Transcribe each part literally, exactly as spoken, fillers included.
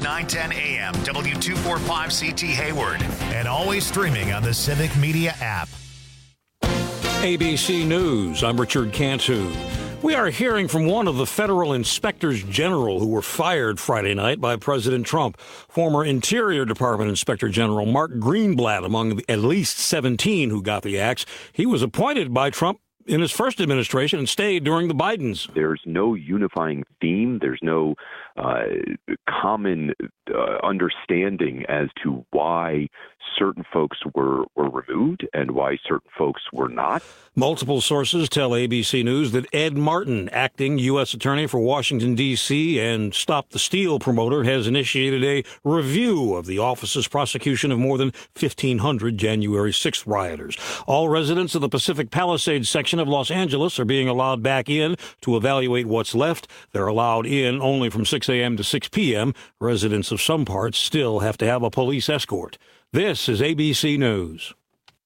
nine ten A M, W two forty-five C T Hayward, and always streaming on the Civic Media app. A B C News, I'm Richard Cantu. We are hearing from one of the federal inspectors general who were fired Friday night by President Trump. Former Interior Department Inspector General Mark Greenblatt among the at least seventeen who got the axe. He was appointed by Trump in his first administration and stayed during the Bidens. There's no unifying theme. There's no uh, common uh, understanding as to why certain folks were, were removed and why certain folks were not. Multiple sources tell A B C News that Ed Martin, acting U S Attorney for Washington, D C and Stop the Steal promoter, has initiated a review of the office's prosecution of more than fifteen hundred January sixth rioters. All residents of the Pacific Palisades section of Los Angeles are being allowed back in to evaluate what's left. They're allowed in only from six a m to six p m Residents of some parts still have to have a police escort. This is A B C News.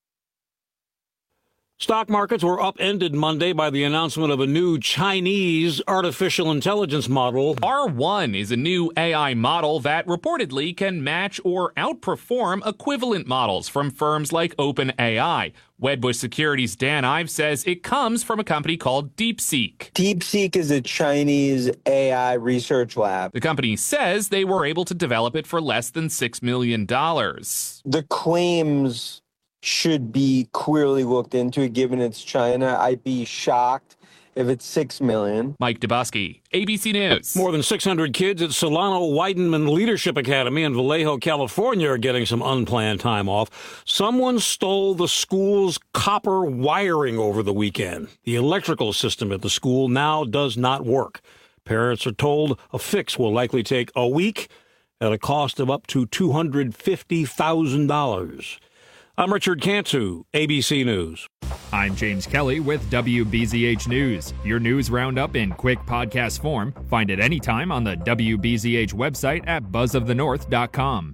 Stock markets were upended Monday by the announcement of a new Chinese artificial intelligence model. R one is a new A I model that reportedly can match or outperform equivalent models from firms like OpenAI. Wedbush Securities' Dan Ives says it comes from a company called DeepSeek. DeepSeek is a Chinese A I research lab. The company says they were able to develop it for less than six million dollars. The claims should be queerly looked into, given it's China. I'd be shocked if it's six million dollars. Mike Dubosky, A B C News. More than six hundred kids at Solano Weidenman Leadership Academy in Vallejo, California are getting some unplanned time off. Someone stole the school's copper wiring over the weekend. The electrical system at the school now does not work. Parents are told a fix will likely take a week at a cost of up to two hundred fifty thousand dollars. I'm Richard Cantu, A B C News. I'm James Kelly with W B Z H News. Your news roundup in quick podcast form. Find it anytime on the W B Z H website at buzz of the north dot com.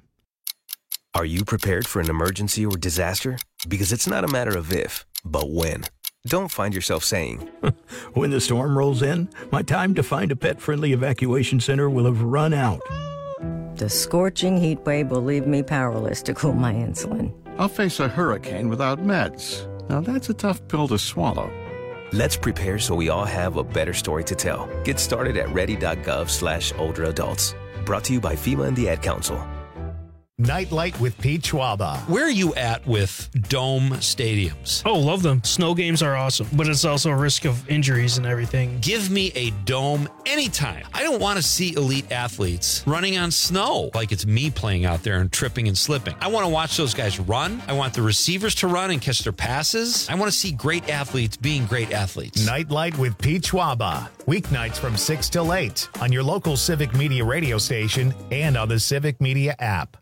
Are you prepared for an emergency or disaster? Because it's not a matter of if, but when. Don't find yourself saying, when the storm rolls in, my time to find a pet-friendly evacuation center will have run out. The scorching heat wave will leave me powerless to cool my insulin. I'll face a hurricane without meds. Now that's a tough pill to swallow. Let's prepare so we all have a better story to tell. Get started at ready.gov slash older adults. Brought to you by FEMA and the Ad Council. Nightlight with Pete Schwaba. Where are you at with dome stadiums? Oh, love them. Snow games are awesome, but it's also a risk of injuries and everything. Give me a dome anytime. I don't want to see elite athletes running on snow like it's me playing out there and tripping and slipping. I want to watch those guys run. I want the receivers to run and catch their passes. I want to see great athletes being great athletes. Nightlight with Pete Schwaba. Weeknights from six till eight on your local Civic Media radio station and on the Civic Media app.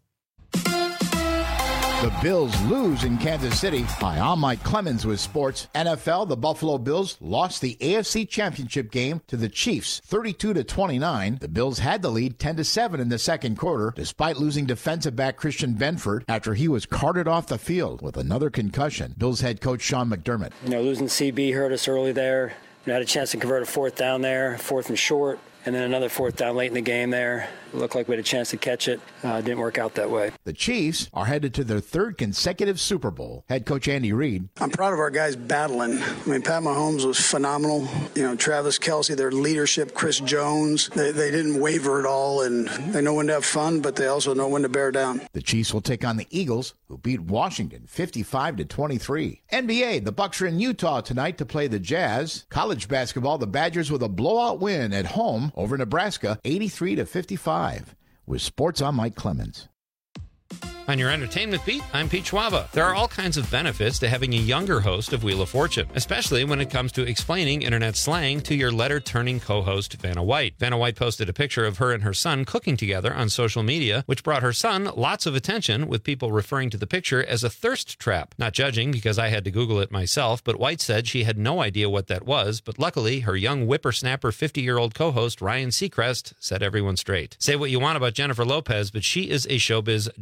The Bills lose in Kansas City. Hi, I'm Mike Clemens with sports. N F L, the Buffalo Bills lost the A F C Championship game to the Chiefs, thirty-two to twenty-nine. The Bills had the lead ten to seven in the second quarter, despite losing defensive back Christian Benford after he was carted off the field with another concussion. Bills head coach Sean McDermott. You know, losing C B hurt us early there. We had a chance to convert a fourth down there, fourth and short, and then another fourth down late in the game there. It looked like we had a chance to catch it. Uh, didn't work out that way. The Chiefs are headed to their third consecutive Super Bowl. Head coach Andy Reid. I'm proud of our guys battling. I mean, Pat Mahomes was phenomenal. You know, Travis Kelce, their leadership, Chris Jones, they, they didn't waver at all, and they know when to have fun, but they also know when to bear down. The Chiefs will take on the Eagles, who beat Washington fifty-five to twenty-three. N B A, the Bucks are in Utah tonight to play the Jazz. College basketball, the Badgers with a blowout win at home over Nebraska, eighty-three to fifty-five. With sports, I'm Mike Clemens. On your entertainment beat, I'm Pete Schwaba. There are all kinds of benefits to having a younger host of Wheel of Fortune, especially when it comes to explaining internet slang to your letter-turning co-host, Vanna White. Vanna White posted a picture of her and her son cooking together on social media, which brought her son lots of attention, with people referring to the picture as a thirst trap. Not judging, because I had to Google it myself, but White said she had no idea what that was, but luckily, her young whippersnapper fifty-year-old co-host, Ryan Seacrest, set everyone straight. Say what you want about Jennifer Lopez, but she is a showbiz juggernaut.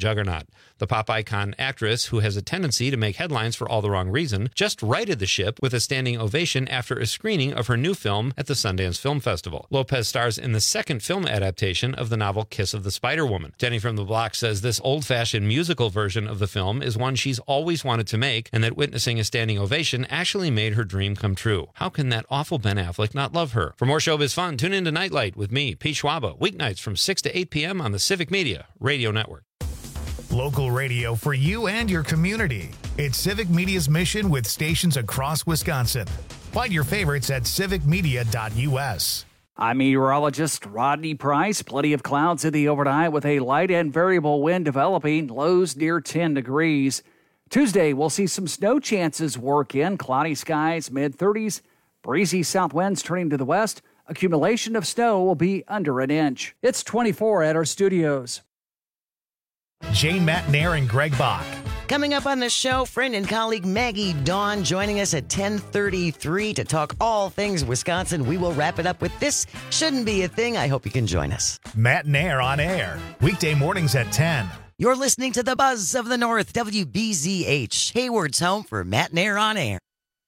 The pop icon actress, who has a tendency to make headlines for all the wrong reason, just righted the ship with a standing ovation after a screening of her new film at the Sundance Film Festival. Lopez stars in the second film adaptation of the novel Kiss of the Spider-Woman. Jenny from the Block says this old-fashioned musical version of the film is one she's always wanted to make, and that witnessing a standing ovation actually made her dream come true. How can that awful Ben Affleck not love her? For more showbiz fun, tune in to Nightlight with me, Pete Schwaba, weeknights from six to eight p.m. on the Civic Media Radio Network. Local radio for you and your community. It's Civic Media's mission with stations across Wisconsin. Find your favorites at civic media dot u s. I'm meteorologist Rodney Price. Plenty of clouds in the overnight with a light and variable wind developing, lows near ten degrees. Tuesday, we'll see some snow chances work in. Cloudy skies, mid thirties. Breezy south winds turning to the west. Accumulation of snow will be under an inch. It's twenty-four at our studios. Jane Matnair and Greg Bach. Coming up on the show, friend and colleague Maggie Dawn joining us at ten thirty-three to talk all things Wisconsin. We will wrap it up with This Shouldn't Be a Thing. I hope you can join us. Matnair on air, weekday mornings at ten. You're listening to the Buzz of the North, W B Z H, Hayward's home for Matnair on air.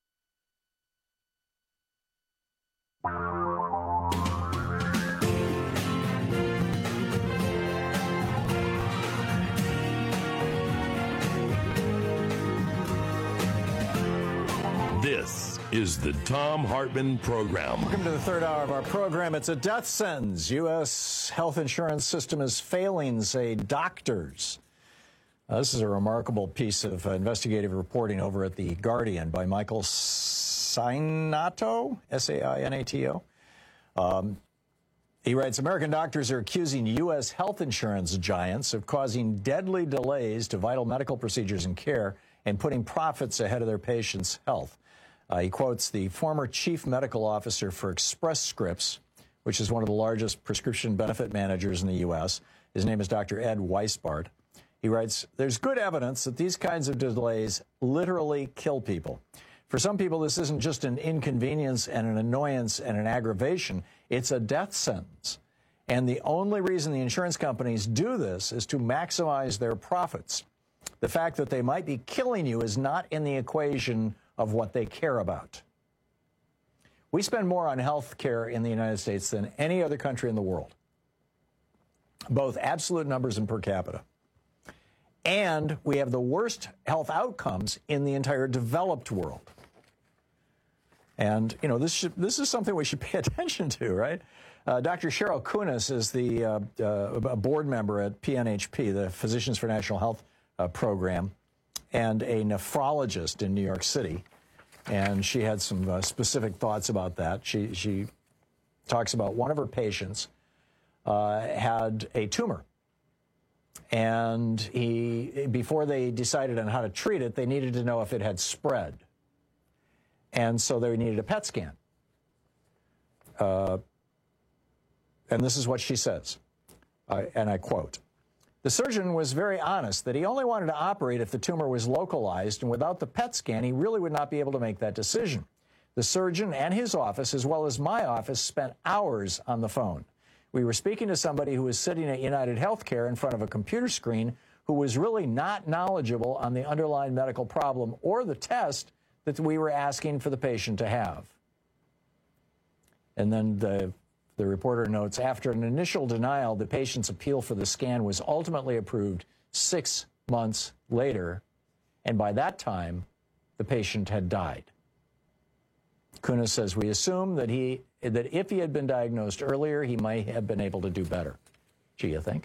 This is the Thom Hartmann Program. Welcome to the third hour of our program. It's a death sentence. U S health insurance system is failing, say doctors. Uh, this is a remarkable piece of uh, investigative reporting over at The Guardian by Michael Sainato, S A I N A T O. Um, he writes, American doctors are accusing U S health insurance giants of causing deadly delays to vital medical procedures and care and putting profits ahead of their patients' health. Uh, he quotes the former chief medical officer for Express Scripts, which is one of the largest prescription benefit managers in the U S. His name is Doctor Ed Weisbart. He writes, there's good evidence that these kinds of delays literally kill people. For some people, this isn't just an inconvenience and an annoyance and an aggravation. It's a death sentence. And the only reason the insurance companies do this is to maximize their profits. The fact that they might be killing you is not in the equation of what they care about. We spend more on health care in the United States than any other country in the world, both absolute numbers and per capita. And we have the worst health outcomes in the entire developed world. And, you know, this should, this is something we should pay attention to, right? Uh, Doctor Cheryl Kunis is the uh, uh, board member at P N H P, the Physicians for National Health uh, program, and a nephrologist in New York City. And she had some uh, specific thoughts about that. She, she talks about one of her patients uh, had a tumor. And he, before they decided on how to treat it, they needed to know if it had spread. And so they needed a P E T scan. Uh, and this is what she says, uh, and I quote, the surgeon was very honest that he only wanted to operate if the tumor was localized, and without the P E T scan, he really would not be able to make that decision. The surgeon and his office, as well as my office, spent hours on the phone. We were speaking to somebody who was sitting at United Healthcare in front of a computer screen who was really not knowledgeable on the underlying medical problem or the test that we were asking for the patient to have. And then the, the reporter notes, after an initial denial, the patient's appeal for the scan was ultimately approved six months later, and by that time, the patient had died. Kunis says, we assume that he that if he had been diagnosed earlier, he might have been able to do better. Gee, you think?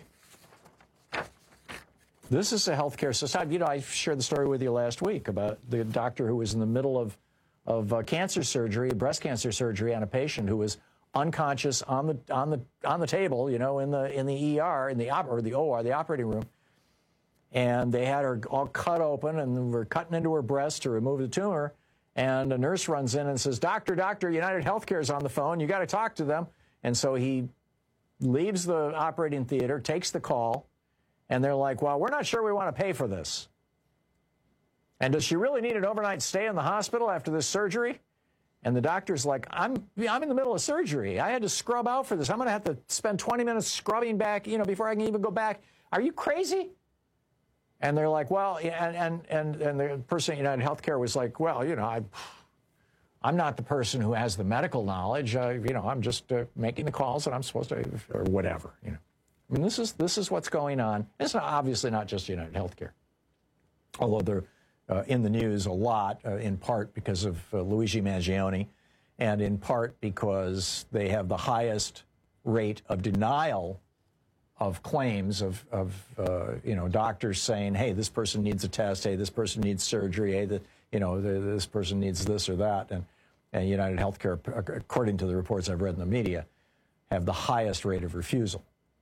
This is a healthcare society. You know, I shared the story with you last week about the doctor who was in the middle of, of uh, cancer surgery, breast cancer surgery on a patient who was unconscious on the on the on the table, you know, in the in the E R, in the op or the O R, the operating room. And they had her all cut open and were cutting into her breast to remove the tumor. And a nurse runs in and says, Doctor, doctor, United Healthcare is on the phone. You got to talk to them. And so he leaves the operating theater, takes the call, and they're like, well, we're not sure we want to pay for this. And does she really need an overnight stay in the hospital after this surgery? And the doctor's like, I'm, I'm in the middle of surgery. I had to scrub out for this. I'm going to have to spend twenty minutes scrubbing back, you know, before I can even go back. Are you crazy? And they're like, well, and and and, and the person at United Healthcare was like, well, you know, I, I'm not the person who has the medical knowledge. Uh, you know, I'm just uh, making the calls that I'm supposed to, or whatever. You know, I mean, this is this is what's going on. It's not, obviously not just United Healthcare, although they're uh, in the news a lot, uh, in part because of uh, Luigi Mangione, and in part because they have the highest rate of denial of claims of, of uh, you know, doctors saying, hey, this person needs a test, hey, this person needs surgery, hey, the, you know, the, this person needs this or that. And, and United Healthcare, according to the reports I've read in the media, have the highest rate of refusal.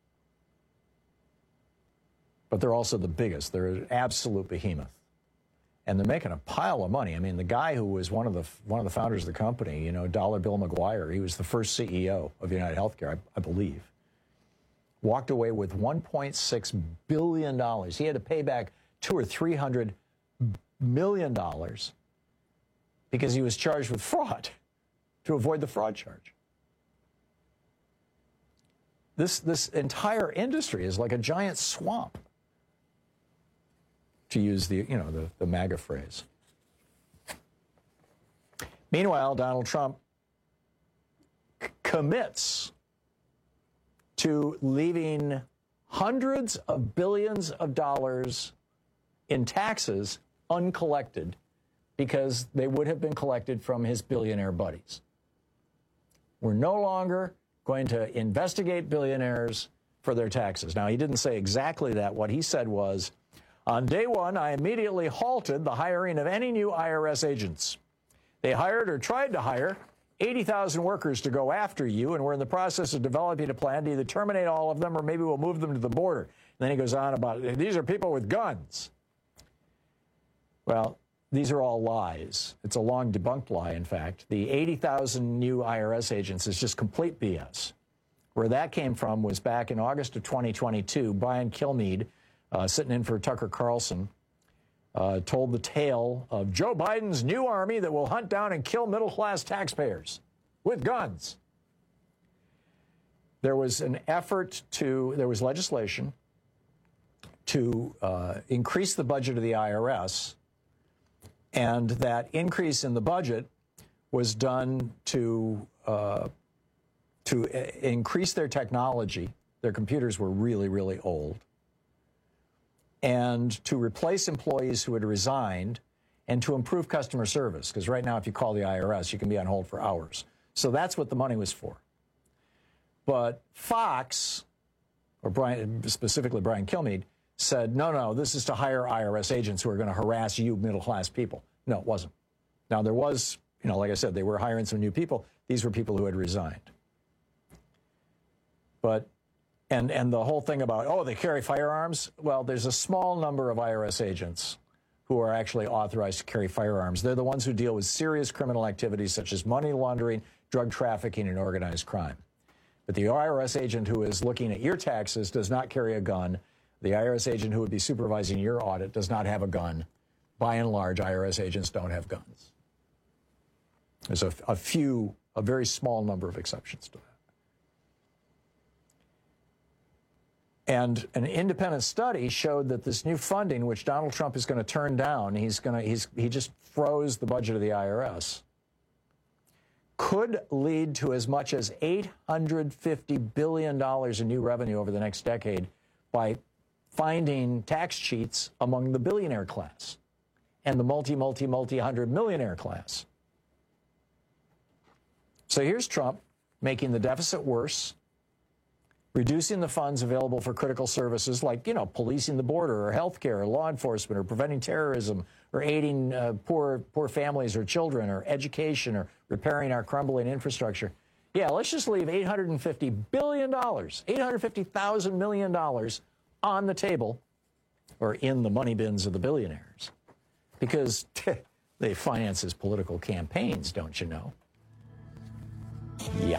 But they're also the biggest. They're an absolute behemoth. And they're making a pile of money. I mean, the guy who was one of the one of the founders of the company, you know, Dollar Bill McGuire, he was the first C E O of United Healthcare, I, I believe, walked away with one point six billion dollars. He had to pay back two or three hundred million dollars because he was charged with fraud to avoid the fraud charge. This this entire industry is like a giant swamp, to use the you know the, the MAGA phrase. Meanwhile, Donald Trump c- commits to leaving hundreds of billions of dollars in taxes uncollected because they would have been collected from his billionaire buddies. We're no longer going to investigate billionaires for their taxes. Now, he didn't say exactly that. What he said was, on day one, I immediately halted the hiring of any new I R S agents. They hired or tried to hire eighty thousand workers to go after you, and we're in the process of developing a plan to either terminate all of them or maybe we'll move them to the border. And then he goes on about, these are people with guns. Well, these are all lies. It's a long debunked lie, in fact. The eighty thousand new I R S agents is just complete B S. Where that came from was back in August of twenty twenty-two, Brian Kilmeade, uh, sitting in for Tucker Carlson, Uh, told the tale of Joe Biden's new army that will hunt down and kill middle-class taxpayers with guns. There was an effort to, there was legislation to uh, increase the budget of the I R S, and that increase in the budget was done to, uh, to uh, increase their technology. Their computers were really, really old. And to replace employees who had resigned, and to improve customer service. Because right now, if you call the I R S, you can be on hold for hours. So that's what the money was for. But Fox, or Brian, specifically Brian Kilmeade, said, no, no, this is to hire I R S agents who are going to harass you middle-class people. No, it wasn't. Now, there was, you know, like I said, they were hiring some new people. These were people who had resigned. But And and the whole thing about, oh, they carry firearms. Well, there's a small number of I R S agents who are actually authorized to carry firearms. They're the ones who deal with serious criminal activities such as money laundering, drug trafficking, and organized crime. But the I R S agent who is looking at your taxes does not carry a gun. The I R S agent who would be supervising your audit does not have a gun. By and large, I R S agents don't have guns. There's a, a few, a very small number of exceptions to that. And an independent study showed that this new funding, which Donald Trump is going to turn down, he's going to, he's, he just froze the budget of the I R S, could lead to as much as eight hundred fifty billion dollars in new revenue over the next decade by finding tax cheats among the billionaire class and the multi, multi, multi-hundred millionaire class. So here's Trump making the deficit worse, reducing the funds available for critical services like, you know, policing the border or health care or law enforcement or preventing terrorism or aiding uh, poor poor families or children or education or repairing our crumbling infrastructure. Yeah, let's just leave eight hundred fifty billion dollars, eight hundred fifty thousand million dollars on the table or in the money bins of the billionaires because they finance his political campaigns, don't you know? Yeah.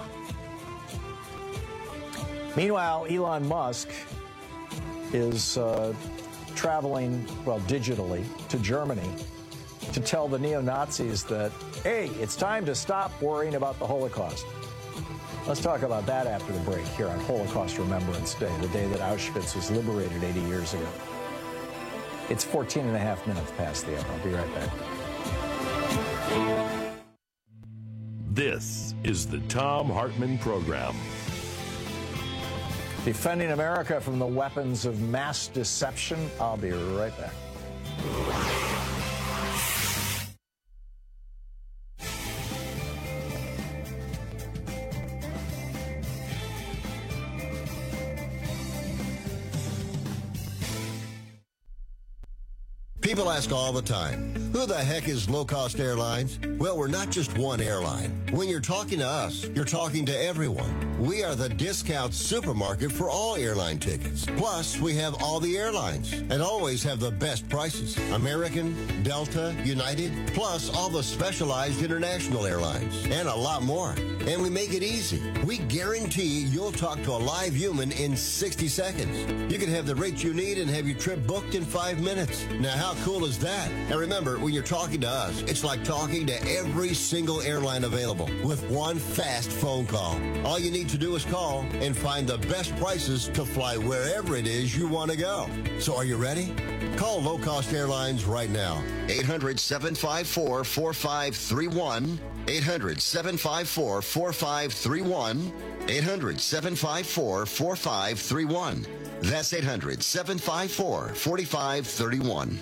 Meanwhile, Elon Musk is uh, traveling, well, digitally to Germany to tell the neo-Nazis that, hey, it's time to stop worrying about the Holocaust. Let's talk about that after the break here on Holocaust Remembrance Day, the day that Auschwitz was liberated eighty years ago. It's fourteen and a half minutes past the hour. I'll be right back. This is the Thom Hartmann Program. Defending America from the weapons of mass deception. I'll be right back. People ask all the time, who the heck is Low Cost Airlines? Well, we're not just one airline. When you're talking to us, you're talking to everyone. We are the discount supermarket for all airline tickets. Plus, we have all the airlines and always have the best prices. American, Delta, United, plus all the specialized international airlines and a lot more. And we make it easy. We guarantee you'll talk to a live human in sixty seconds. You can have the rates you need and have your trip booked in five minutes. Now, how cool is that? And remember, when you're talking to us, it's like talking to every single airline available with one fast phone call. All you need to do is call and find the best prices to fly wherever it is you want to go. So are you ready? Call Low Cost Airlines right now. eight hundred, seven five four, four five three one. eight hundred, seven five four, four five three one. eight hundred, seven five four, four five three one. That's eight hundred, seven five four, four five three one.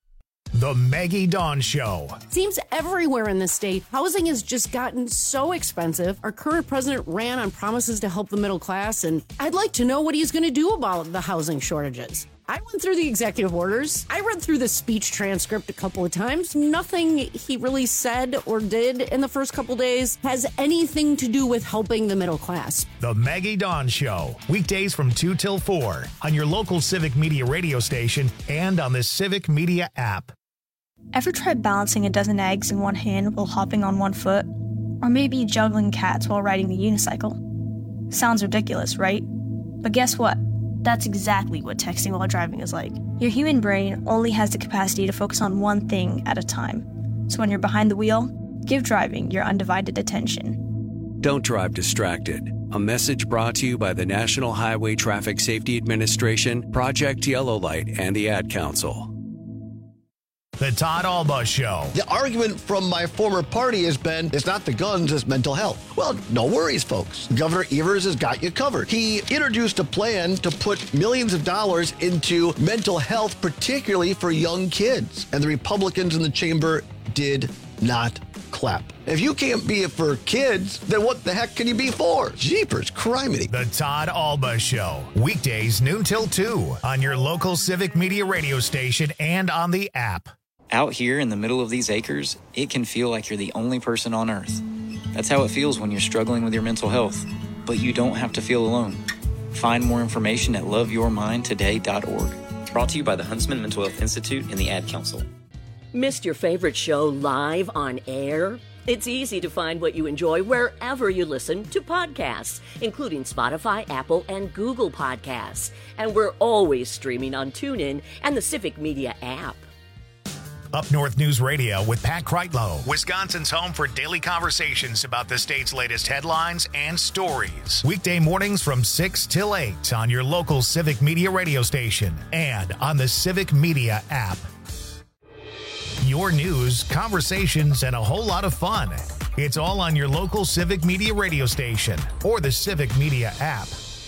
The Maggie Dawn Show. Seems everywhere in the state, housing has just gotten so expensive. Our current president ran on promises to help the middle class, and I'd like to know what he's going to do about the housing shortages. I went through the executive orders. I read through the speech transcript a couple of times. Nothing he really said or did in the first couple days has anything to do with helping the middle class. The Maggie Dawn Show. Weekdays from two till four on your local Civic Media radio station and on the Civic Media app. Ever tried balancing a dozen eggs in one hand while hopping on one foot? Or maybe juggling cats while riding the unicycle? Sounds ridiculous, right? But guess what? That's exactly what texting while driving is like. Your human brain only has the capacity to focus on one thing at a time. So when you're behind the wheel, give driving your undivided attention. Don't drive distracted. A message brought to you by the National Highway Traffic Safety Administration, Project Yellow Light, and the Ad Council. The Todd Alba Show. The argument from my former party has been, it's not the guns, it's mental health. Well, no worries, folks. Governor Evers has got you covered. He introduced a plan to put millions of dollars into mental health, particularly for young kids. And the Republicans in the chamber did not clap. If you can't be it for kids, then what the heck can you be for? Jeepers, criminy. The Todd Alba Show. Weekdays noon till two on your local Civic Media radio station and on the app. Out here in the middle of these acres, it can feel like you're the only person on earth. That's how it feels when you're struggling with your mental health. But you don't have to feel alone. Find more information at love your mind today dot org. Brought to you by the Huntsman Mental Health Institute and the Ad Council. Missed your favorite show live on air? It's easy to find what you enjoy wherever you listen to podcasts, including Spotify, Apple, and Google Podcasts. And we're always streaming on TuneIn and the Civic Media app. Up North News Radio with Pat Kreitlow, Wisconsin's home for daily conversations about the state's latest headlines and stories. Weekday mornings from six till eight on your local Civic Media radio station and on the Civic Media app. Your news, conversations, and a whole lot of fun. It's all on your local Civic Media radio station or the Civic Media app.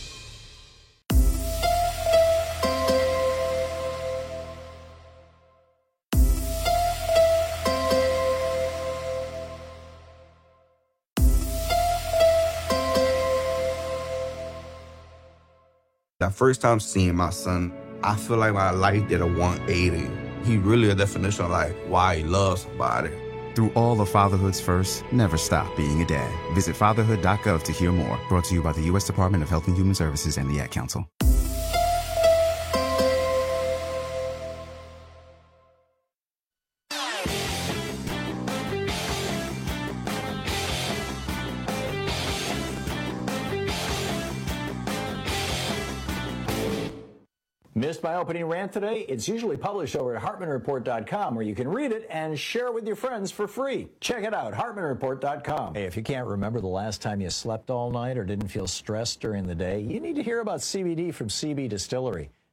That first time seeing my son, I feel like my life did a one eighty. He really a definition of like why he loves somebody. Through all of fatherhood's first, never stop being a dad. Visit fatherhood dot gov to hear more. Brought to you by the U S Department of Health and Human Services and the Ad Council. Missed my opening rant today? It's usually published over at Hartman Report dot com, where you can read it and share it with your friends for free. Check it out, Hartman Report dot com. Hey, if you can't remember the last time you slept all night or didn't feel stressed during the day, you need to hear about C B D from C B Distillery.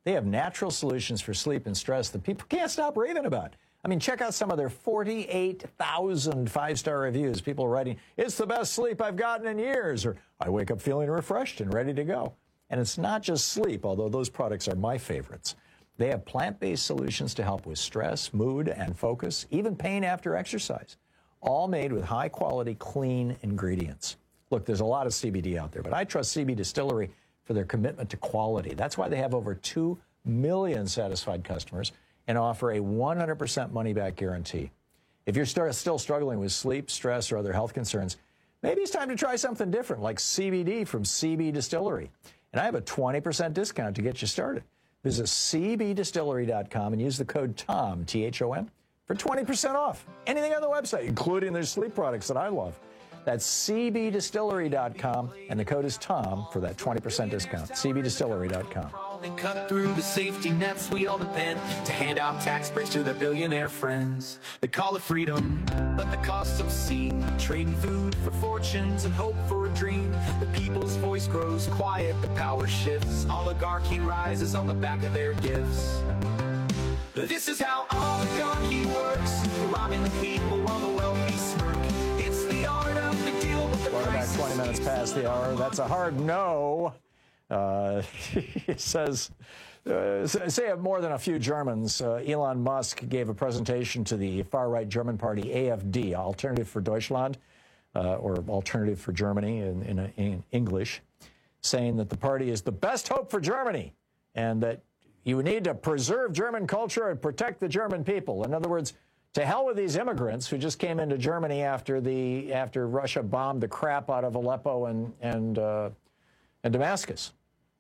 They have natural solutions for sleep and stress that people can't stop raving about. I mean, check out some of their forty-eight thousand five-star reviews. People writing, it's the best sleep I've gotten in years, or I wake up feeling refreshed and ready to go. And it's not just sleep, although those products are my favorites. They have plant-based solutions to help with stress, mood, and focus, even pain after exercise, all made with high-quality, clean ingredients. Look, there's a lot of C B D out there, but I trust C B Distillery for their commitment to quality. That's why they have over two million satisfied customers and offer a one hundred percent money-back guarantee. If you're st- still struggling with sleep, stress, or other health concerns, maybe it's time to try something different, like C B D from C B Distillery. And I have a twenty percent discount to get you started. Visit C B distillery dot com and use the code TOM, T H O M, for twenty percent off. Anything on the website, including their sleep products that I love. That's C B distillery dot com, and the code is TOM for that twenty percent discount. C B distillery dot com. They cut through the safety nets we all depend to hand out tax breaks to their billionaire friends. They call it freedom, but the costs obscene. Trading food for fortunes and hope for a dream. The people's voice grows quiet, the power shifts. Oligarchy rises on the back of their gifts. This is how oligarchy works. Robbing the people while the wealthy smirk. It's the art of the deal with the Quarterback twenty minutes past the hour. That's a hard no. Uh, he says, uh, say of more than a few Germans, uh, Elon Musk gave a presentation to the far-right German party A F D, Alternative for Deutschland, uh, or Alternative for Germany in, in, in English, saying that the party is the best hope for Germany and that you need to preserve German culture and protect the German people. In other words, to hell with these immigrants who just came into Germany after the after Russia bombed the crap out of Aleppo and and uh, and Damascus.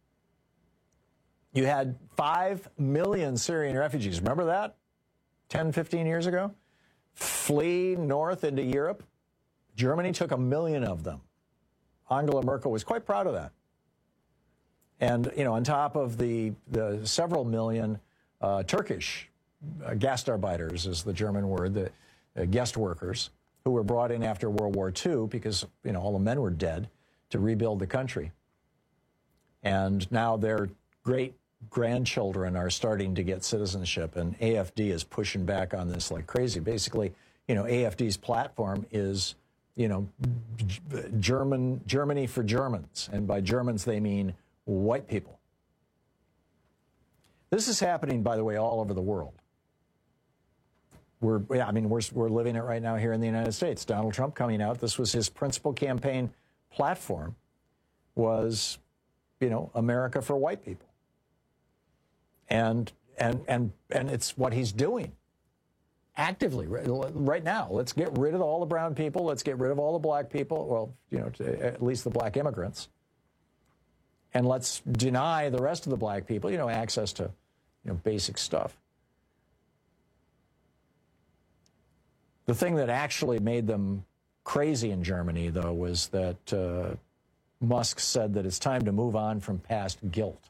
You had five million Syrian refugees. Remember that? ten, fifteen years ago? Flee north into Europe. Germany took a million of them. Angela Merkel was quite proud of that. And, you know, on top of the, the several million uh, Turkish uh, Gastarbeiters is the German word, the uh, guest workers, who were brought in after World War Two because, you know, all the men were dead to rebuild the country. And now their great-grandchildren are starting to get citizenship, and A F D is pushing back on this like crazy. Basically, you know, A F D's platform is, you know, German Germany for Germans, and by Germans they mean white people. This is happening, by the way, all over the world. We're, yeah, I mean, we're we're living it right now here in the United States. Donald Trump coming out. This was his principal campaign platform, was, you know, America for white people. And and and and it's what he's doing actively right, right now. Let's get rid of all the brown people. Let's get rid of all the black people. Well, you know, at least the black immigrants. And let's deny the rest of the black people, you know, access to, you know, basic stuff. The thing that actually made them crazy in Germany, though, was that uh, Musk said that it's time to move on from past guilt.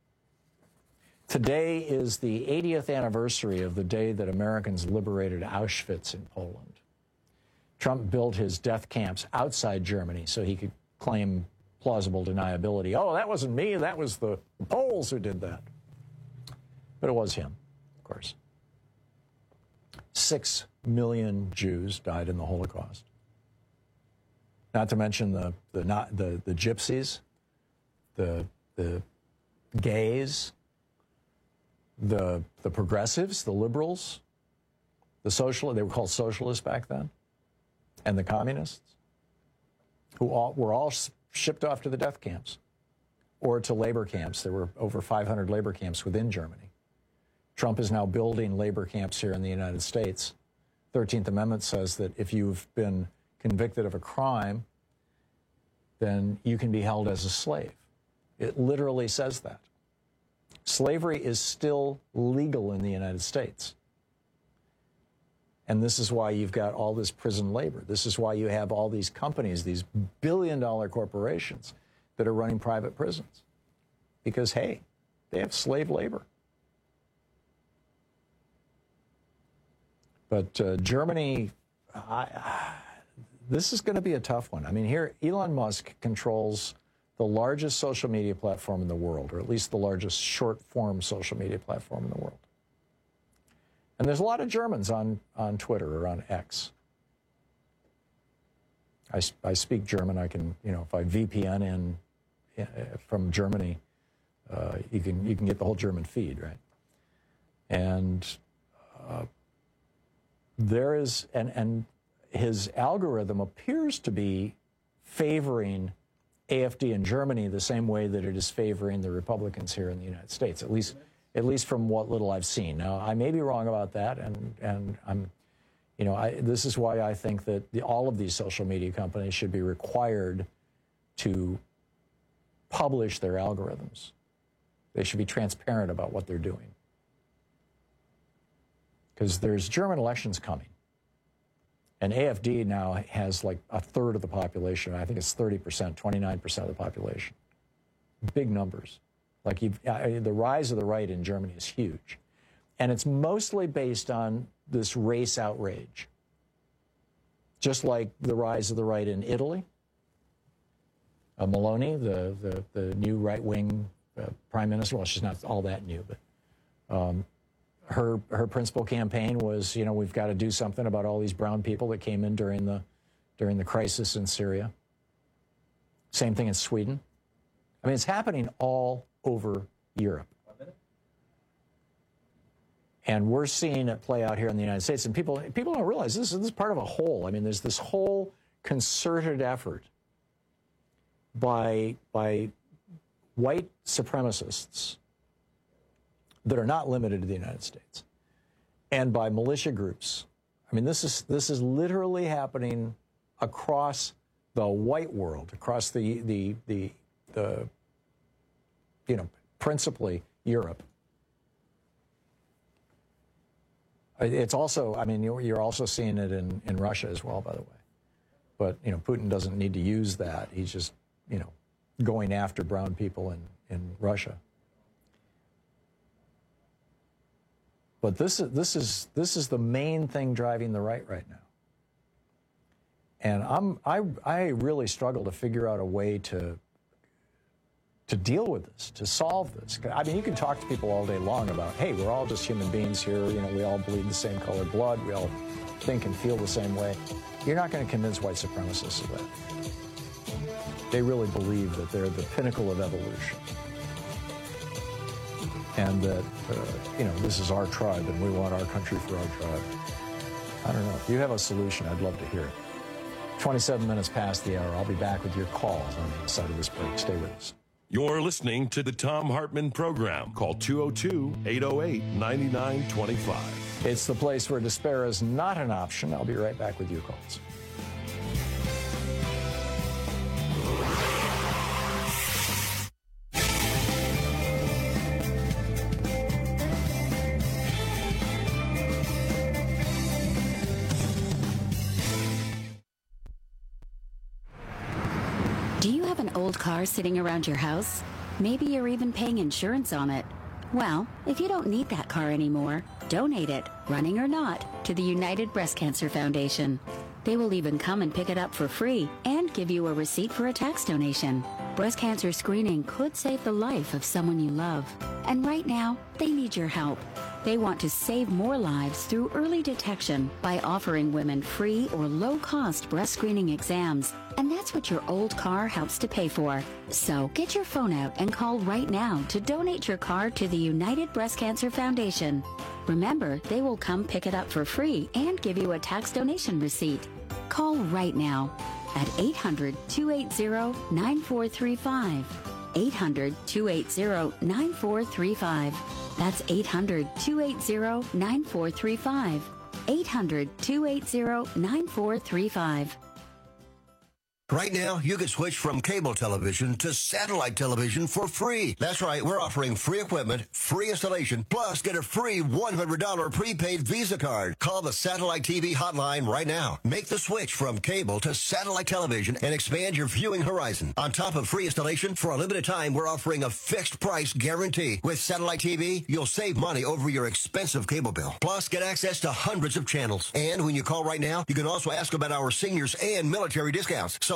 Today is the eightieth anniversary of the day that Americans liberated Auschwitz in Poland. Trump built his death camps outside Germany so he could claim plausible deniability. Oh, that wasn't me. That was the Poles who did that. But it was him, of course. Six million Jews died in the Holocaust. Not to mention the the not the, the gypsies, the the gays, the the progressives, the liberals, the social they were called socialists back then, and the communists, who all were all shipped off to the death camps or to labor camps. There were over five hundred labor camps within Germany. Trump is now building labor camps here in the United States. thirteenth Amendment says that if you've been convicted of a crime, then you can be held as a slave. It literally says that. Slavery is still legal in the United States. And this is why you've got all this prison labor. This is why you have all these companies, these billion-dollar corporations that are running private prisons. Because, hey, they have slave labor. But uh, Germany, I, I, this is going to be a tough one. I mean, here, Elon Musk controls the largest social media platform in the world, or at least the largest short-form social media platform in the world. And there's a lot of Germans on, on Twitter or on X. I, I speak German. I can, you know, if I V P N in uh, from Germany, uh, you can you can get the whole German feed, right? And uh, there is, and and his algorithm appears to be favoring A F D in Germany the same way that it is favoring the Republicans here in the United States, at least at least from what little I've seen. Now, I may be wrong about that, and and I'm, you know, I, this is why I think that the, all of these social media companies should be required to publish their algorithms. They should be transparent about what they're doing. Because there's German elections coming. And A F D now has like a third of the population. I think it's thirty percent, twenty-nine percent of the population. Big numbers. Like you've, uh, the rise of the right in Germany is huge. And it's mostly based on this race outrage. Just like the rise of the right in Italy. Uh, Meloni, the, the, the new right-wing uh, prime minister, well, she's not all that new, but um, her her principal campaign was, you know, we've got to do something about all these brown people that came in during the during the crisis in Syria. Same thing in Sweden. I mean, it's happening all over Europe. And we're seeing it play out here in the United States. And people people don't realize this is, this is part of a whole. I mean, there's this whole concerted effort by by white supremacists that are not limited to the United States, and by militia groups. I mean, this is this is literally happening across the white world, across the the the, the you know, principally Europe. It's also, I mean, you're also seeing it in, in Russia as well, by the way. But, you know, Putin doesn't need to use that. He's just, you know, going after brown people in, in Russia. But this is this is this is the main thing driving the right right now. And I'm I I really struggle to figure out a way to to deal with this, to solve this. I mean, you can talk to people all day long about, hey, we're all just human beings here. You know, we all bleed the same colored blood. We all think and feel the same way. You're not going to convince white supremacists of that. They really believe that they're the pinnacle of evolution. And that, uh, you know, this is our tribe and we want our country for our tribe. I don't know. If you have a solution, I'd love to hear it. twenty-seven minutes past the hour. I'll be back with your calls on the other side of this break. Stay with us. You're listening to the Thom Hartmann Program. Call two oh two, eight oh eight, nine nine two five. It's the place where despair is not an option. I'll be right back with your calls. Do you have an old car sitting around your house? Maybe you're even paying insurance on it. Well, if you don't need that car anymore, donate it, running or not, to the United Breast Cancer Foundation. They will even come and pick it up for free and give you a receipt for a tax donation. Breast cancer screening could save the life of someone you love. And right now, they need your help. They want to save more lives through early detection by offering women free or low-cost breast screening exams. And that's what your old car helps to pay for. So get your phone out and call right now to donate your car to the United Breast Cancer Foundation. Remember, they will come pick it up for free and give you a tax donation receipt. Call right now at eight hundred, two eight zero, nine four three five. eight hundred, two eight zero, nine four three five. That's eight hundred, two eight zero, nine four three five. eight hundred, two eight zero, nine four three five. Right now, you can switch from cable television to satellite television for free. That's right, we're offering free equipment, free installation, plus get a free one hundred dollars prepaid Visa card. Call the Satellite T V hotline right now. Make the switch from cable to satellite television and expand your viewing horizon. On top of free installation, for a limited time, we're offering a fixed price guarantee. With Satellite T V, you'll save money over your expensive cable bill. Plus, get access to hundreds of channels. And when you call right now, you can also ask about our seniors and military discounts. So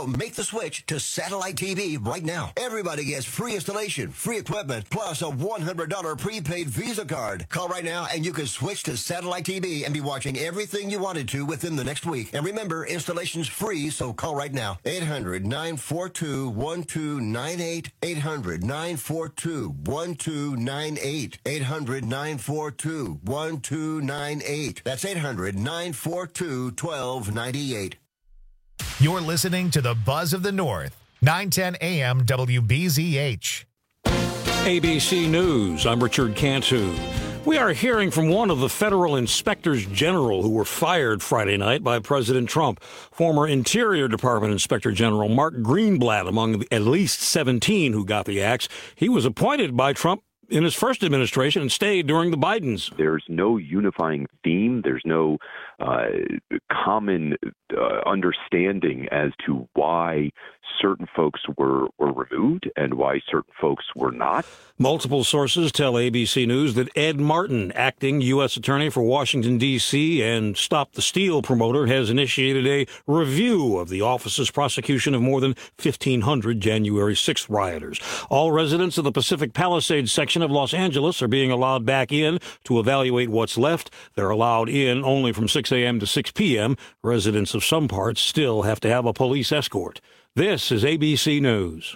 make the switch to satellite T V right now. Everybody gets free installation, free equipment, plus a one hundred dollars prepaid Visa card. Call right now and you can switch to satellite T V and be watching everything you wanted to within the next week. And remember, installation's free, so call right now. eight hundred, nine four two, one two nine eight. eight hundred, nine four two, one two nine eight. eight hundred, nine four two, one two nine eight. That's eight hundred, nine four two, one two nine eight. You're listening to the Buzz of the North, nine ten A M W B Z H. A B C News, I'm Richard Cantu. We are hearing from one of the federal inspectors general who were fired Friday night by President Trump. Former Interior Department Inspector General Mark Greenblatt among the at least seventeen who got the axe. He was appointed by Trump in his first administration and stayed during the Bidens. There's no unifying theme. There's no uh, common uh, understanding as to why certain folks were, were removed and why certain folks were not. Multiple sources tell A B C News that Ed Martin, acting U S attorney for Washington, D C and Stop the Steal promoter, has initiated a review of the office's prosecution of more than fifteen hundred January sixth rioters. All residents of the Pacific Palisades section of Los Angeles are being allowed back in to evaluate what's left. They're allowed in only from six a.m. to six p.m. Residents of some parts still have to have a police escort. This is A B C News.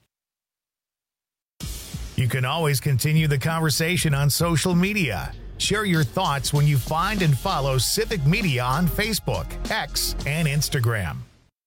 You can always continue the conversation on social media. Share your thoughts when you find and follow Civic Media on Facebook, X, and Instagram.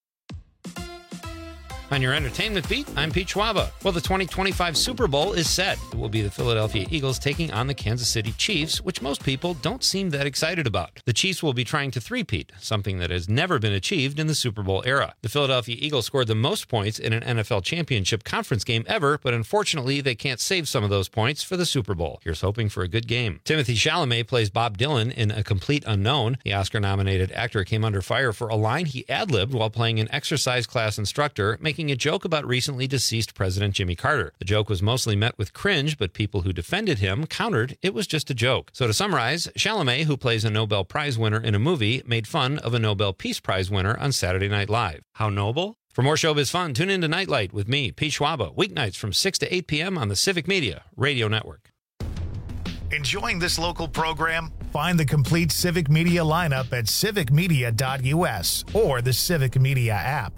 On your entertainment beat, I'm Pete Schwaba. Well, the twenty twenty-five Super Bowl is set. It will be the Philadelphia Eagles taking on the Kansas City Chiefs, which most people don't seem that excited about. The Chiefs will be trying to three-peat, something that has never been achieved in the Super Bowl era. The Philadelphia Eagles scored the most points in an N F L championship conference game ever, but unfortunately, they can't save some of those points for the Super Bowl. Here's hoping for a good game. Timothée Chalamet plays Bob Dylan in A Complete Unknown. The Oscar-nominated actor came under fire for a line he ad-libbed while playing an exercise class instructor, making a joke about recently deceased President Jimmy Carter. The joke was mostly met with cringe, but people who defended him countered it was just a joke. So to summarize, Chalamet, who plays a Nobel Prize winner in a movie, made fun of a Nobel Peace Prize winner on Saturday Night Live. How noble? For more showbiz fun, tune in to Nightlight with me, Pete Schwaba, weeknights from six to eight p.m. on the Civic Media Radio Network. Enjoying this local program? Find the complete Civic Media lineup at civic media dot u s or the Civic Media app.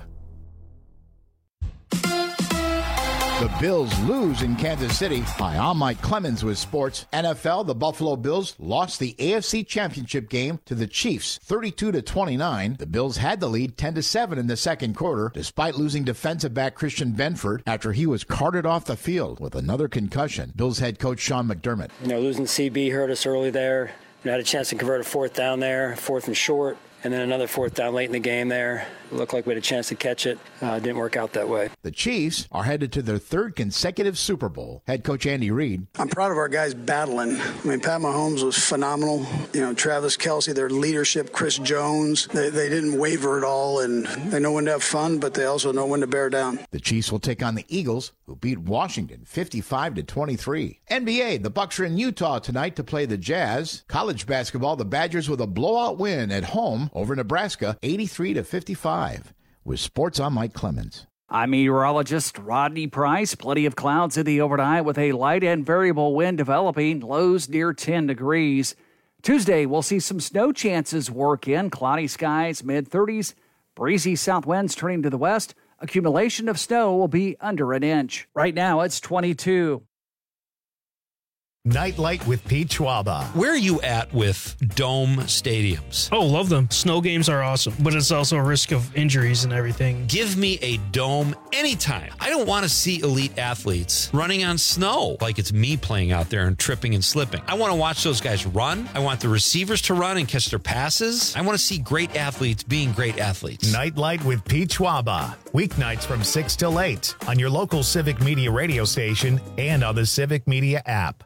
The Bills lose in Kansas City. Hi, I'm Mike Clemens with sports. N F L, the Buffalo Bills lost the A F C Championship game to the Chiefs, thirty-two to twenty-nine. The Bills had the lead ten to seven in the second quarter, despite losing defensive back Christian Benford after he was carted off the field with another concussion. Bills head coach Sean McDermott. You know, losing C B hurt us early there. We had a chance to convert a fourth down there, fourth and short. And then another fourth down late in the game there. It looked like we had a chance to catch it. Uh, didn't work out that way. The Chiefs are headed to their third consecutive Super Bowl. Head coach Andy Reid. I'm proud of our guys battling. I mean, Pat Mahomes was phenomenal. You know, Travis Kelce, their leadership, Chris Jones, they, they didn't waver at all. And they know when to have fun, but they also know when to bear down. The Chiefs will take on the Eagles, who beat Washington fifty-five to twenty-three. N B A, the Bucks are in Utah tonight to play the Jazz. College basketball, the Badgers with a blowout win at home over Nebraska, eighty-three to fifty-five. With sports, I'm Mike Clemens. I'm meteorologist Rodney Price. Plenty of clouds in the overnight with a light and variable wind developing, lows near ten degrees. Tuesday, we'll see some snow chances work in. Cloudy skies, mid thirties. Breezy south winds turning to the west. Accumulation of snow will be under an inch. Right now, it's twenty-two. Nightlight with Pete Schwaba. Where are you at with dome stadiums? Oh, love them. Snow games are awesome, but it's also a risk of injuries and everything. Give me a dome anytime. I don't want to see elite athletes running on snow like it's me playing out there and tripping and slipping. I want to watch those guys run. I want the receivers to run and catch their passes. I want to see great athletes being great athletes. Nightlight with Pete Schwaba. Weeknights from six till eight on your local Civic Media radio station and on the Civic Media app.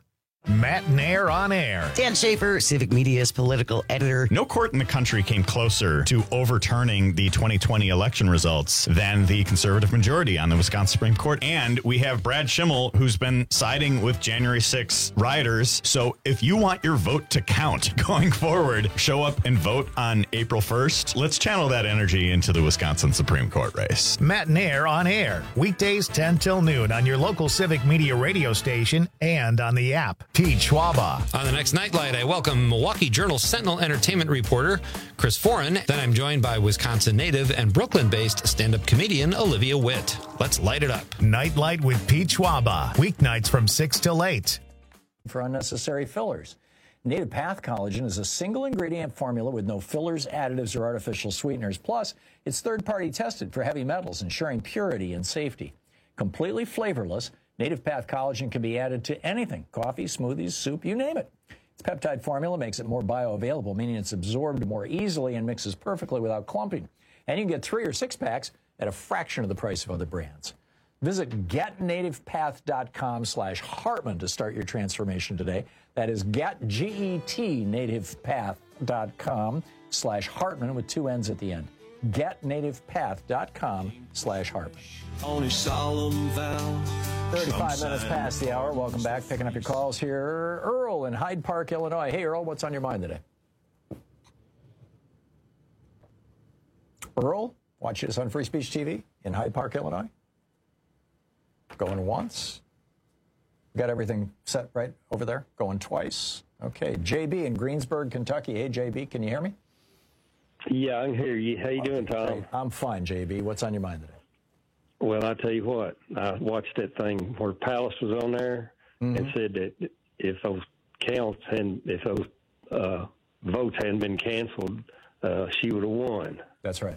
Matt Nair on air. Dan Schaefer, Civic Media's political editor. No court in the country came closer to overturning the twenty twenty election results than the conservative majority on the Wisconsin Supreme Court. And we have Brad Schimmel, who's been siding with January sixth rioters. So if you want your vote to count going forward, show up and vote on April first. Let's channel that energy into the Wisconsin Supreme Court race. Matt Nair on air. Weekdays ten till noon on your local Civic Media radio station and on the app. Pete Schwaba. On the next Nightlight, I welcome Milwaukee Journal Sentinel entertainment reporter Chris Foran. Then I'm joined by Wisconsin native and Brooklyn-based stand-up comedian Olivia Witt. Let's light it up. Nightlight with Pete Schwaba. Weeknights from six till eight. For unnecessary fillers. Native Path Collagen is a single ingredient formula with no fillers, additives, or artificial sweeteners. Plus, it's third-party tested for heavy metals, ensuring purity and safety. Completely flavorless, Native Path Collagen can be added to anything, coffee, smoothies, soup, you name it. Its peptide formula makes it more bioavailable, meaning it's absorbed more easily and mixes perfectly without clumping. And you can get three or six packs at a fraction of the price of other brands. Visit getnativepath.com slash Hartman to start your transformation today. That is get, G E T, nativepath.com slash Hartman with two N's at the end. getnativepath.com slash Hartman. On his solemn vow. thirty-five minutes past the hour. Welcome back. Picking up your calls here. Earl in Hyde Park, Illinois. Hey, Earl, what's on your mind today? Earl, watching us on Free Speech T V in Hyde Park, Illinois. Going once. Got everything set right over there? Going twice. Okay. J B in Greensburg, Kentucky. Hey, J B, can you hear me? Yeah, I can hear you. How you okay. doing, Tom? Hey, I'm fine, J B. What's on your mind today? Well, I tell you what, I watched that thing where Palace was on there mm-hmm. and said that if those counts and if those uh, votes hadn't been canceled, uh, she would have won. That's right.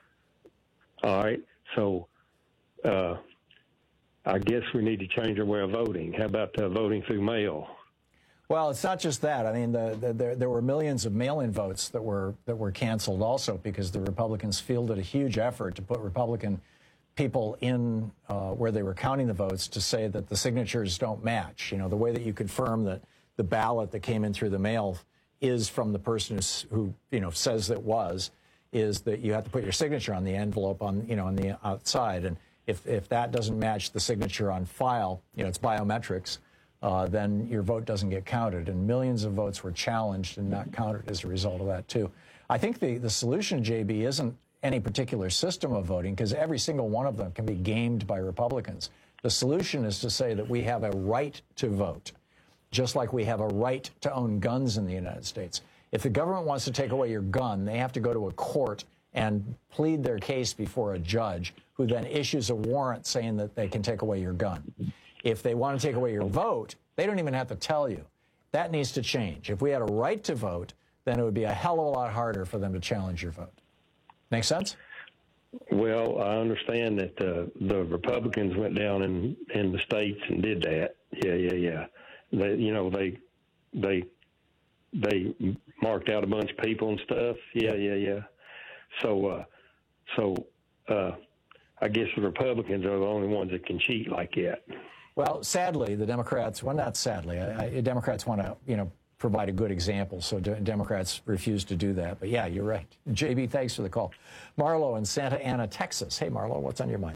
All right. So uh, I guess we need to change our way of voting. How about uh, voting through mail? Well, it's not just that. I mean, the, the, the, there were millions of mail-in votes that were that were canceled also because the Republicans fielded a huge effort to put Republican people in uh, where they were counting the votes to say that the signatures don't match. You know, the way that you confirm that the ballot that came in through the mail is from the person who, you know, says it was, is that you have to put your signature on the envelope on, you know, on the outside. And if, if that doesn't match the signature on file, you know, it's biometrics, uh, then your vote doesn't get counted. And millions of votes were challenged and not counted as a result of that, too. I think the, the solution, J B, isn't any particular system of voting, because every single one of them can be gamed by Republicans. The solution is to say that we have a right to vote, just like we have a right to own guns in the United States. If the government wants to take away your gun, they have to go to a court and plead their case before a judge, who then issues a warrant saying that they can take away your gun. If they want to take away your vote, they don't even have to tell you. That needs to change. If we had a right to vote, then it would be a hell of a lot harder for them to challenge your vote. Make sense? Well, I understand that uh, the Republicans went down in, in the states and did that. Yeah, yeah, yeah. They, you know, they they they marked out a bunch of people and stuff. Yeah, yeah, yeah. So, uh, so uh, I guess the Republicans are the only ones that can cheat like that. Well, sadly, the Democrats. Well, not sadly. I, I, Democrats want to, you know, provide a good example, so de- Democrats refuse to do that. But yeah, you're right. J B, thanks for the call. Marlo in Santa Ana, Texas. Hey, Marlo, what's on your mind?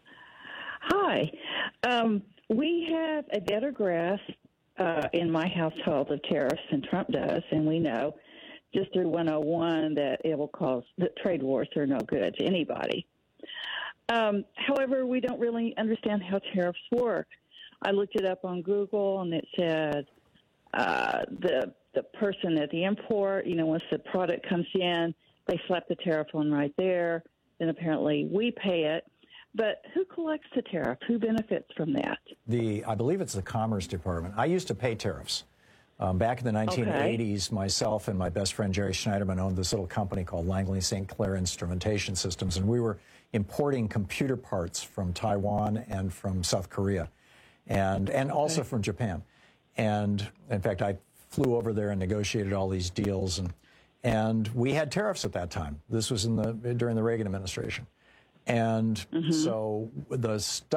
Hi. Um, we have a better grasp uh, in my household of tariffs than Trump does, and we know just through one oh one that it will cause that trade wars are no good to anybody. Um, however, we don't really understand how tariffs work. I looked it up on Google, and it said Uh, the the person at the import, you know, once the product comes in, they slap the tariff on right there. Then apparently we pay it. But who collects the tariff? Who benefits from that? The I believe it's the Commerce Department. I used to pay tariffs. Um, back in the nineteen eighties, okay. myself and my best friend Jerry Schneiderman owned this little company called Langley Saint Clair Instrumentation Systems, and we were importing computer parts from Taiwan and from South Korea, and and okay. also from Japan. And in fact, I flew over there and negotiated all these deals, and and we had tariffs at that time. This was in the during the Reagan administration, and mm-hmm. so the stuff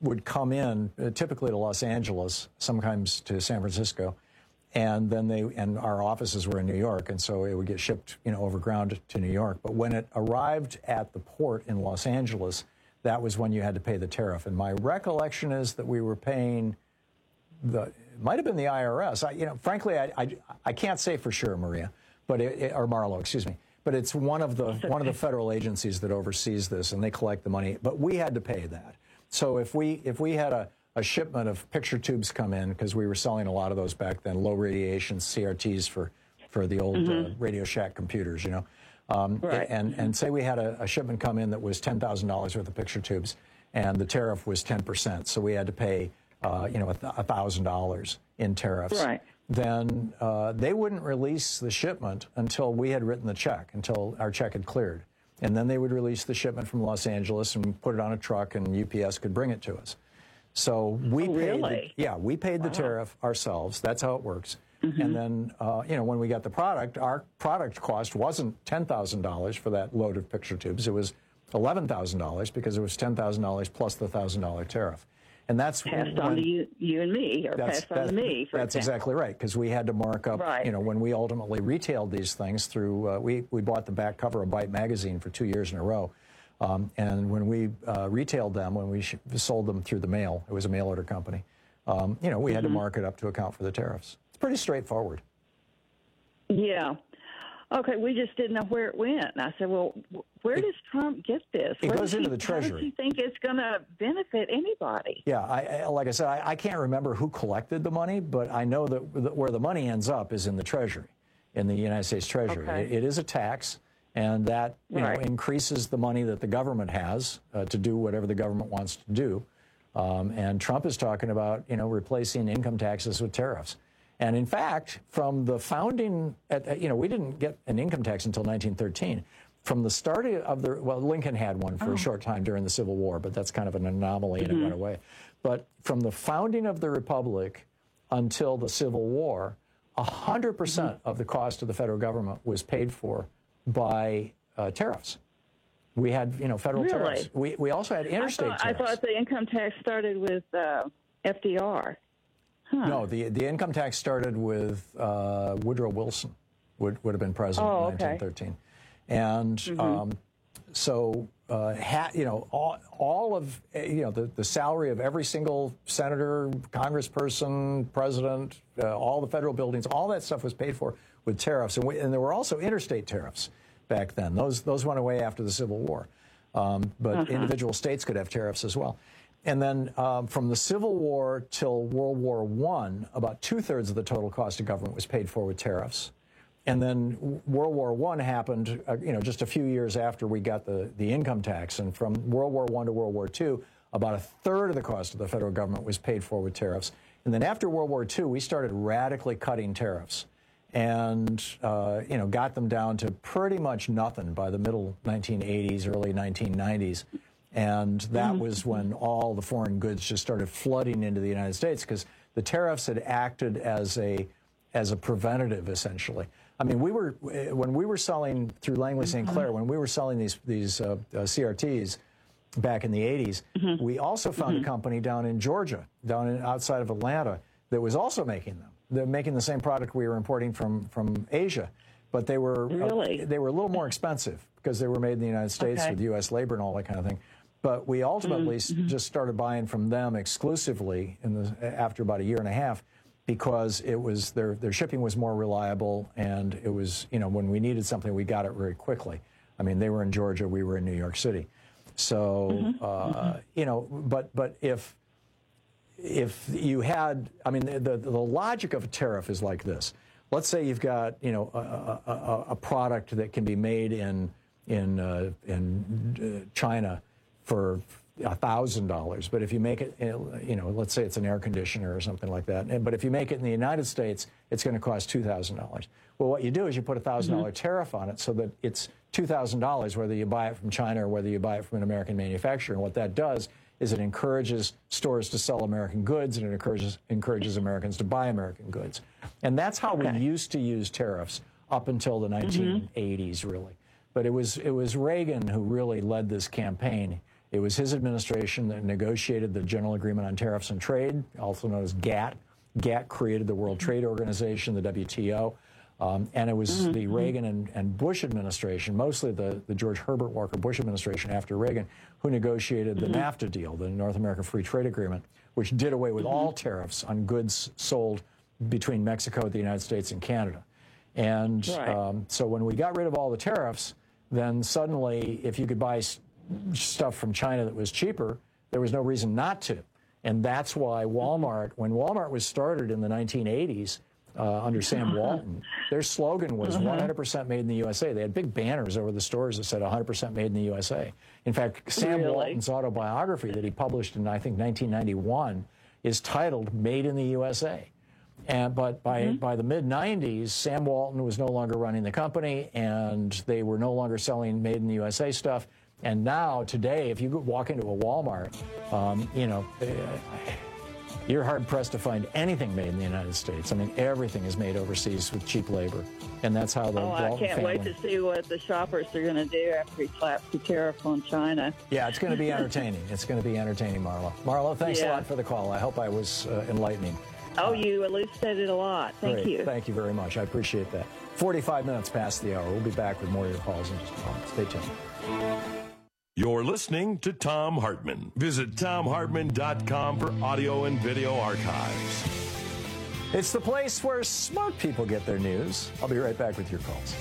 would come in, uh, typically to Los Angeles, sometimes to San Francisco, and then they and our offices were in New York, and so it would get shipped, you know, over ground to New York. But when it arrived at the port in Los Angeles, that was when you had to pay the tariff. And my recollection is that we were paying the it might have been the I R S. I, you know, frankly, I, I I can't say for sure, Maria, but it, it, or Marlo, excuse me. But it's one of the one of the federal agencies that oversees this, and they collect the money. But we had to pay that. So if we if we had a, a shipment of picture tubes come in, because we were selling a lot of those back then, low radiation C R Ts for for the old mm-hmm. uh, Radio Shack computers, you know, um, right. and and say we had a, a shipment come in that was ten thousand dollars worth of picture tubes, and the tariff was ten percent, so we had to pay uh, you know a thousand dollars in tariffs. Right. Then uh, they wouldn't release the shipment until we had written the check, until our check had cleared. And then they would release the shipment from Los Angeles and put it on a truck, and U P S could bring it to us. So we oh, paid, really? the, yeah, we paid wow. the tariff ourselves. That's how it works. Mm-hmm. And then, uh, you know, when we got the product, our product cost wasn't ten thousand dollars for that load of picture tubes. It was eleven thousand dollars because it was ten thousand dollars plus the one thousand dollars tariff. And that's passed when, on to you, you and me, or that's, passed on to me. For that's example. exactly right, because we had to mark up. Right. You know, when we ultimately retailed these things through, uh, we we bought the back cover of Byte magazine for two years in a row, um, and when we uh, retailed them, when we sh- sold them through the mail, it was a mail order company. Um, you know, we mm-hmm. had to mark it up to account for the tariffs. It's pretty straightforward. Yeah. Okay, we just didn't know where it went. And I said, well, where does Trump get this? It where goes he, into the How Treasury. does he think it's going to benefit anybody? Yeah, I, I, like I said, I, I can't remember who collected the money, but I know that, that where the money ends up is in the Treasury, in the United States Treasury. Okay. It, it is a tax, and that you right. know increases the money that the government has uh, to do whatever the government wants to do. Um, and Trump is talking about you know replacing income taxes with tariffs. And in fact, from the founding, at, you know, we didn't get an income tax until nineteen thirteen. From the start of the, well, Lincoln had one for oh. a short time during the Civil War, but that's kind of an anomaly mm-hmm. and it went away. But from the founding of the Republic until the Civil War, one hundred percent mm-hmm. of the cost of the federal government was paid for by uh, tariffs. We had, you know, federal really? tariffs. We, we also had interstate I thought, tariffs. I thought the income tax started with uh, F D R. Huh. No, the the income tax started with uh, Woodrow Wilson, would would have been president oh, in nineteen thirteen, okay. and mm-hmm. um, so uh, ha, you know all all of you know the, the salary of every single senator, congressperson, president, uh, all the federal buildings, all that stuff was paid for with tariffs, and we, and there were also interstate tariffs back then. Those those went away after the Civil War, um, but uh-huh. individual states could have tariffs as well. And then um, from the Civil War till World War One, about two-thirds of the total cost of government was paid for with tariffs. And then World War One happened, uh, you know, just a few years after we got the, the income tax. And from World War One to World War Two, about a third of the cost of the federal government was paid for with tariffs. And then after World War Two, we started radically cutting tariffs and, uh, you know, got them down to pretty much nothing by the middle nineteen eighties, early nineteen nineties. And that mm-hmm. was when all the foreign goods just started flooding into the United States because the tariffs had acted as a as a preventative, essentially. I mean, we were when we were selling through Langley Saint Clair, when we were selling these these uh, uh, C R Ts back in the eighties, mm-hmm. we also found mm-hmm. a company down in Georgia, down in, outside of Atlanta, that was also making them. They're making the same product we were importing from from Asia, but they were really? uh, they were a little more expensive because they were made in the United States okay. with U S labor and all that kind of thing. But we ultimately mm-hmm. just started buying from them exclusively in the, after about a year and a half because it was their their shipping was more reliable and it was, you know, when we needed something, we got it very quickly. I mean, they were in Georgia, we were in New York City. So, mm-hmm. Uh, mm-hmm. you know, but but if if you had, I mean, the, the the logic of a tariff is like this. Let's say you've got, you know, a, a, a product that can be made in in uh, in uh, China for a thousand dollars, but if you make it, you know, let's say it's an air conditioner or something like that, and, but if you make it in the United States, it's going to cost two thousand dollars. Well, what you do is you put a thousand dollar tariff on it so that it's two thousand dollars whether you buy it from China or whether you buy it from an American manufacturer. And what that does is it encourages stores to sell American goods and it encourages encourages Americans to buy American goods. And that's how okay. we used to use tariffs up until the nineteen eighties, mm-hmm. really. But it was it was Reagan who really led this campaign. It was his administration that negotiated the General Agreement on Tariffs and Trade, also known as GATT. GATT created the World Trade Organization, the W T O. Um, and it was mm-hmm. the Reagan and, and Bush administration, mostly the, the George Herbert Walker Bush administration after Reagan, who negotiated the mm-hmm. NAFTA deal, the North American Free Trade Agreement, which did away with mm-hmm. all tariffs on goods sold between Mexico, the United States, and Canada. And right. um, so when we got rid of all the tariffs, then suddenly, if you could buy s- stuff from China that was cheaper, there was no reason not to. And that's why Walmart, when Walmart was started in the nineteen eighties, Uh, under Sam Walton, their slogan was uh-huh. one hundred percent made in the U S A. They had big banners over the stores that said one hundred percent made in the U S A. In fact, Sam really? Walton's autobiography that he published in, I think, nineteen ninety-one is titled Made in the U S A. And, but by, mm-hmm. by the mid nineties, Sam Walton was no longer running the company, and they were no longer selling Made in the U S A stuff. And now, today, if you walk into a Walmart, um, you know, uh, you're hard-pressed to find anything made in the United States. I mean, everything is made overseas with cheap labor, and that's how the Oh, Walton I can't family... wait to see what the shoppers are going to do after he slaps the tariff on China. Yeah, it's going to be entertaining. It's going to be entertaining, Marla. Marla, thanks yeah. a lot for the call. I hope I was uh, enlightening. Oh, you elucidated a lot. Thank Great. you. Thank you very much. I appreciate that. forty-five minutes past the hour. We'll be back with more of your calls in just a moment. Stay tuned. You're listening to Thom Hartmann. Visit thom hartmann dot com for audio and video archives. It's the place where smart people get their news. I'll be right back with your calls.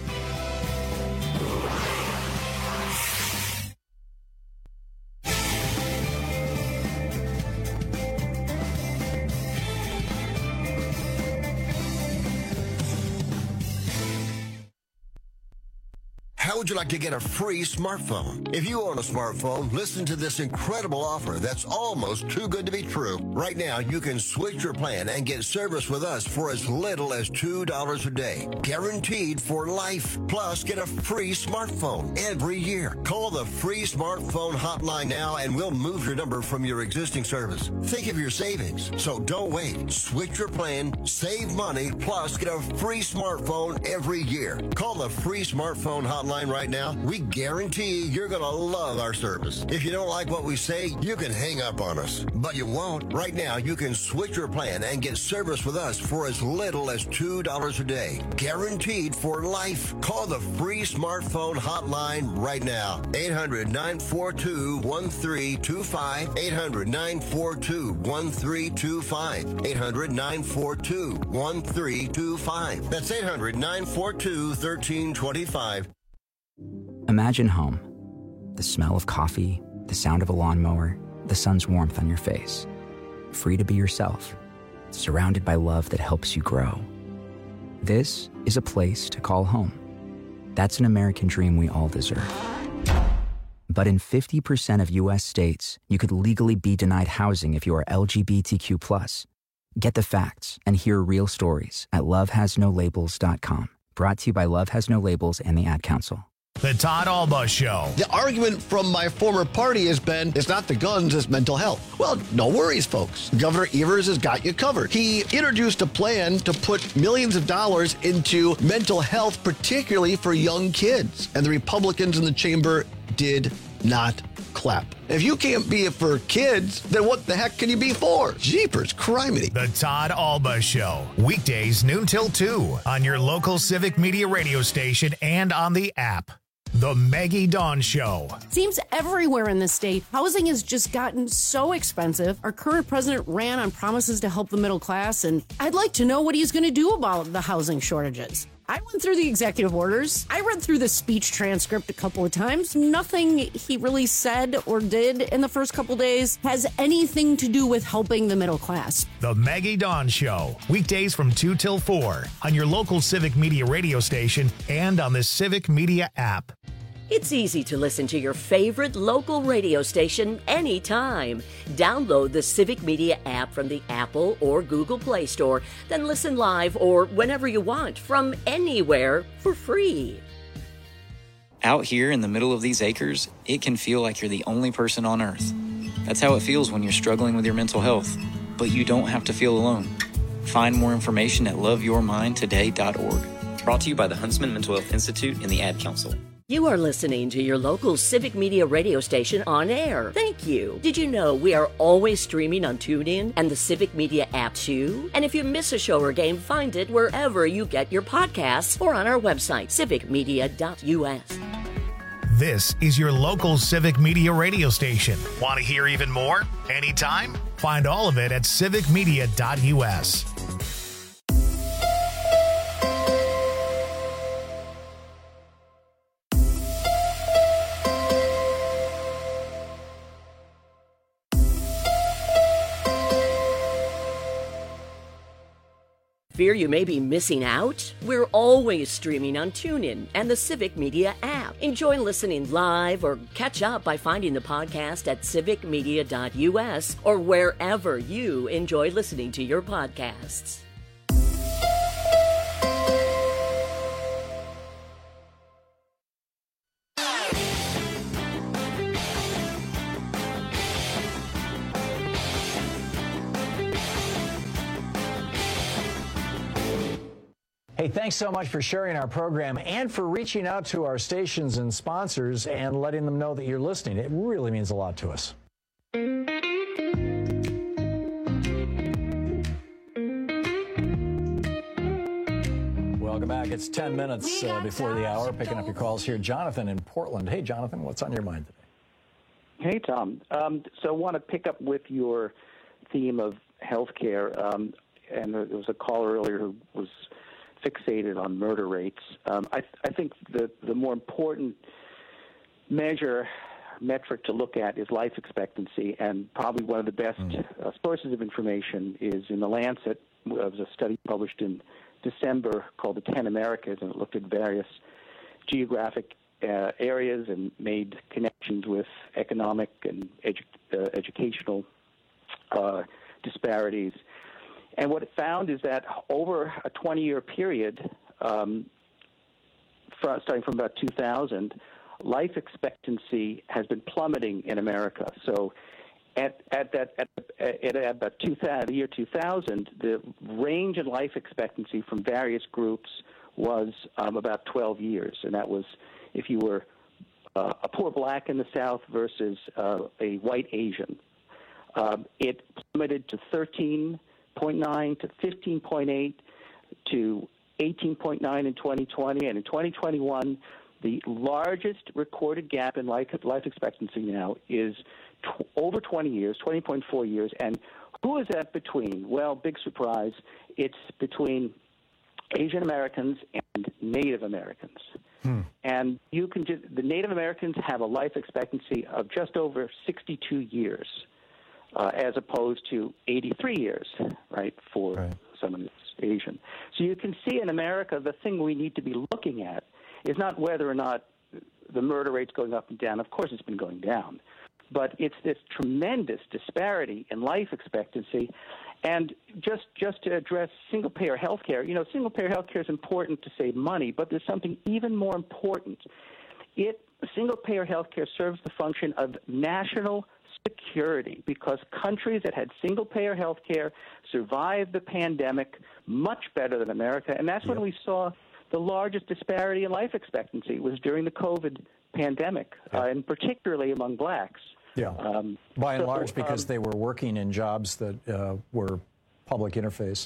How would you like to get a free smartphone? If you own a smartphone, listen to this incredible offer that's almost too good to be true. Right now, you can switch your plan and get service with us for as little as two dollars a day. Guaranteed for life. Plus, get a free smartphone every year. Call the free smartphone hotline now and we'll move your number from your existing service. Think of your savings. So don't wait. Switch your plan, save money, plus get a free smartphone every year. Call the free smartphone hotline right now. We guarantee you're going to love our service. If you don't like what we say, you can hang up on us. But you won't. Right now, you can switch your plan and get service with us for as little as two dollars a day. Guaranteed for life. Call the free smartphone hotline right now. eight hundred, nine four two, one three two five. eight hundred, nine four two, one three two five. eight hundred, nine four two, one three two five. That's eight hundred, nine four two, one three two five. Imagine home. The smell of coffee, the sound of a lawnmower, the sun's warmth on your face. Free to be yourself, surrounded by love that helps you grow. This is a place to call home. That's an American dream we all deserve. But in fifty percent of U S states, you could legally be denied housing if you are L G B T Q plus. Get the facts and hear real stories at love has no labels dot com. Brought to you by Love Has No Labels and the Ad Council. The Todd Alba Show. The argument from my former party has been, it's not the guns, it's mental health. Well, no worries, folks. Governor Evers has got you covered. He introduced a plan to put millions of dollars into mental health, particularly for young kids. And the Republicans in the chamber did not clap. If you can't be it for kids, then what the heck can you be for? Jeepers, criminy. The Todd Alba Show. Weekdays noon till two on your local Civic Media radio station and on the app. The Maggie Dawn Show. Seems everywhere in the state, housing has just gotten so expensive. Our current president ran on promises to help the middle class, and I'd like to know what he's going to do about the housing shortages. I went through the executive orders. I read through the speech transcript a couple of times. Nothing he really said or did in the first couple days has anything to do with helping the middle class. The Maggie Dawn Show. Weekdays from two till four on your local Civic Media radio station and on the Civic Media app. It's easy to listen to your favorite local radio station anytime. Download the Civic Media app from the Apple or Google Play Store, then listen live or whenever you want from anywhere for free. Out here in the middle of these acres, it can feel like you're the only person on Earth. That's how it feels when you're struggling with your mental health. But you don't have to feel alone. Find more information at love your mind today dot org. Brought to you by the Huntsman Mental Health Institute and the Ad Council. You are listening to your local Civic Media radio station on air. Thank you. Did you know we are always streaming on TuneIn and the Civic Media app too? And if you miss a show or game, find it wherever you get your podcasts or on our website, civic media dot u s. This is your local Civic Media radio station. Want to hear even more? Anytime? Find all of it at civic media dot u s. Fear you may be missing out? We're always streaming on TuneIn and the Civic Media app. Enjoy listening live or catch up by finding the podcast at civic media dot u s or wherever you enjoy listening to your podcasts. Hey, thanks so much for sharing our program and for reaching out to our stations and sponsors and letting them know that you're listening. It really means a lot to us. Welcome back. It's ten minutes uh, before the hour. Picking up your calls here. Jonathan in Portland. Hey, Jonathan, what's on your mind today? Hey, Tom. Um, so I want to pick up with your theme of healthcare. Um, and there was a caller earlier who was fixated on murder rates. Um, I, I think the, the more important measure, metric to look at is life expectancy, and probably one of the best uh, sources of information is in The Lancet. There was a study published in December called The ten Americas, and it looked at various geographic uh, areas and made connections with economic and edu- uh, educational uh, disparities. And what it found is that over a twenty-year period, um, from, starting from about two thousand, life expectancy has been plummeting in America. So at, at that at, at, at about two thousand, the year two thousand, the range in life expectancy from various groups was um, about twelve years. And that was if you were uh, a poor black in the South versus uh, a white Asian. Um, it plummeted to thirteen point nine to fifteen point eight to eighteen point nine in twenty twenty, and in twenty twenty-one, the largest recorded gap in life, life expectancy now is t- over twenty years, twenty point four years. And who is that between? Well, big surprise, it's between Asian Americans and Native Americans. Hmm. And you can just, the Native Americans have a life expectancy of just over sixty-two years. Uh, as opposed to eighty-three years, right, for right. someone who's Asian. So you can see in America, the thing we need to be looking at is not whether or not the murder rate's going up and down. Of course, it's been going down. But it's this tremendous disparity in life expectancy. And just, just to address single-payer health care, you know, single-payer health care is important to save money, but there's something even more important. It single-payer health care serves the function of national security, because countries that had single-payer health care survived the pandemic much better than America. And that's yep. when we saw the largest disparity in life expectancy was during the COVID pandemic, yep. uh, and particularly among blacks. Yeah, um, by and so, large because um, they were working in jobs that uh, were public interface.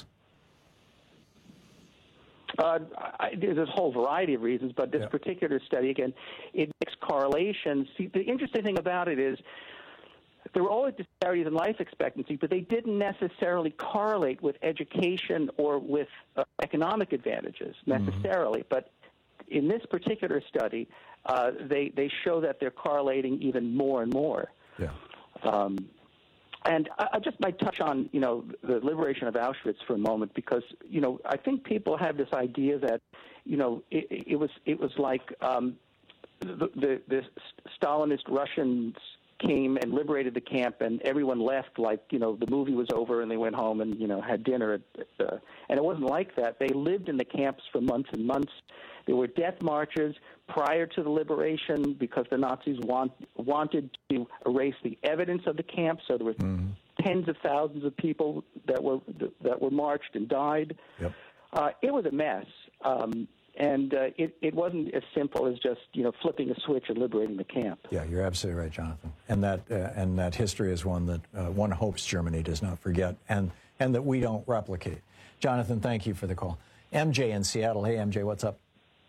Uh, I, there's a whole variety of reasons, but this yeah. particular study, again, it makes correlations. See, the interesting thing about it is there were always disparities in life expectancy, but they didn't necessarily correlate with education or with uh, economic advantages necessarily. Mm-hmm. But in this particular study, uh, they, they show that they're correlating even more and more. Yeah. Um, and I, I just might touch on, you know, the liberation of Auschwitz for a moment, because, you know, I think people have this idea that, you know, it, it was it was like um, the, the, the Stalinist Russians came and liberated the camp, and everyone left like, you know, the movie was over and they went home and, you know, had dinner. Uh, and it wasn't like that. They lived in the camps for months and months. There were death marches prior to the liberation because the Nazis want, wanted to erase the evidence of the camp. So there were mm-hmm. tens of thousands of people that were that were marched and died. Yep. Uh, it was a mess. Um, and uh, it it wasn't as simple as just you know flipping a switch and liberating the camp. Yeah, you're absolutely right, Jonathan. And that uh, and that history is one that uh, one hopes Germany does not forget, and and that we don't replicate. Jonathan, thank you for the call. M J in Seattle. Hey, M J, what's up?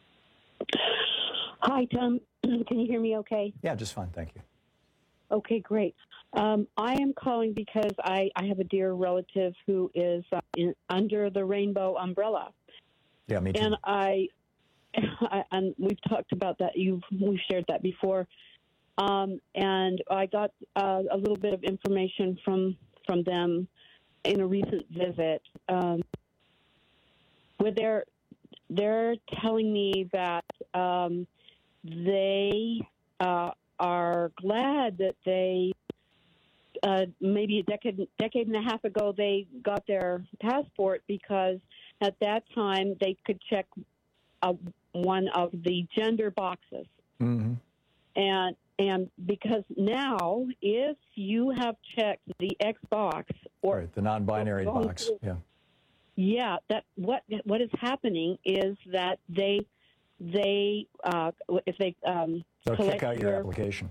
Hi, Tom. Can you hear me okay? Yeah, just fine, thank you. Okay, great. Um, I am calling because I, I have a dear relative who is uh, in, under the rainbow umbrella. Yeah, me too. And I, I and we've talked about that. You've we've shared that before. Um, and I got uh, a little bit of information from from them in a recent visit, um, where they're they're telling me that um, they uh, are glad that they. Uh, maybe a decade, decade and a half ago, they got their passport because at that time they could check uh, one of the gender boxes. Mm-hmm. And and because now, if you have checked the X box or right, the non-binary box, yeah, yeah, that what what is happening is that they they uh, if they um, they'll collect kick out your your, application.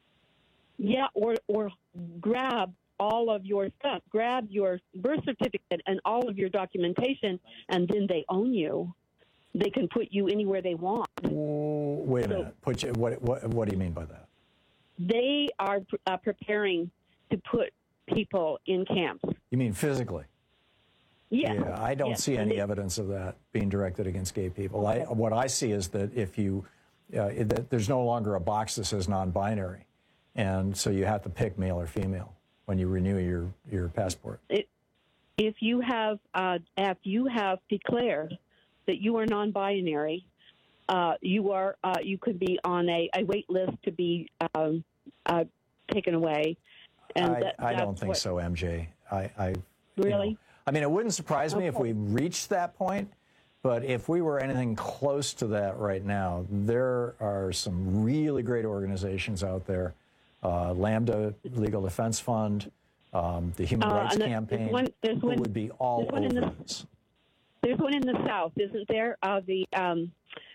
Yeah, or or grab all of your stuff, grab your birth certificate and all of your documentation, and then they own you. They can put you anywhere they want. Ooh, wait a so minute. Put you, what, what, what do you mean by that? They are uh, preparing to put people in camps. You mean physically? Yes. Yeah, I don't yes. see any evidence of that being directed against gay people. Okay. I, what I see is that if you, uh, that there's no longer a box that says non-binary. And so you have to pick male or female when you renew your, your passport. It, if you have uh, if you have declared that you are non-binary, uh, you are uh, you could be on a, a wait list to be um, uh, taken away. And I, that, I don't that's think what, so, M J. I, I really. You know, I mean, it wouldn't surprise me okay. if we reached that point. But if we were anything close to that right now, there are some really great organizations out there. Uh, Lambda Legal Defense Fund, um, the Human uh, Rights the, Campaign, there's one, there's who one, would be all over in the, this. There's one in the South, isn't there? Uh, the um,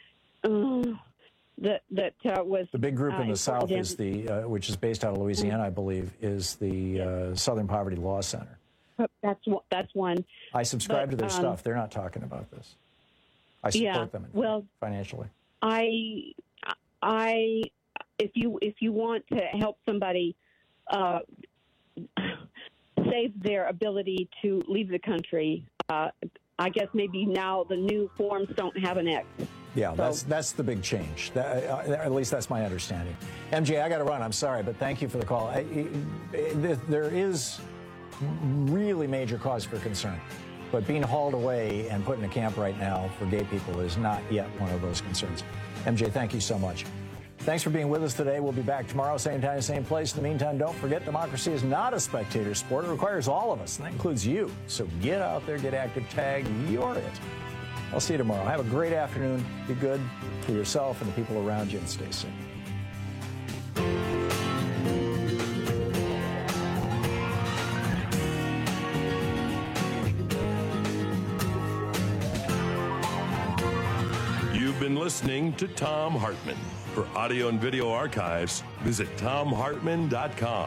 uh, that that uh, was the big group uh, in the South in, is the uh, which is based out of Louisiana, I believe, is the uh, Southern Poverty Law Center. That's that's one. I subscribe but, to their um, stuff. They're not talking about this. I support yeah, them well, financially. I I if you if you want to help somebody uh, save their ability to leave the country, uh, I guess maybe now the new forms don't have an X. Yeah, so, that's that's the big change. That, uh, at least that's my understanding. M J, I got to run. I'm sorry, but thank you for the call. I, I, there is really major cause for concern, but being hauled away and put in a camp right now for gay people is not yet one of those concerns. M J, thank you so much. Thanks for being with us today. We'll be back tomorrow, same time, same place. In the meantime, don't forget, democracy is not a spectator sport. It requires all of us, and that includes you. So get out there, get active, tag, you're it. I'll see you tomorrow. Have a great afternoon. Be good for yourself and the people around you, and stay safe. You've been listening to Thom Hartmann. For audio and video archives, visit thom hartmann dot com.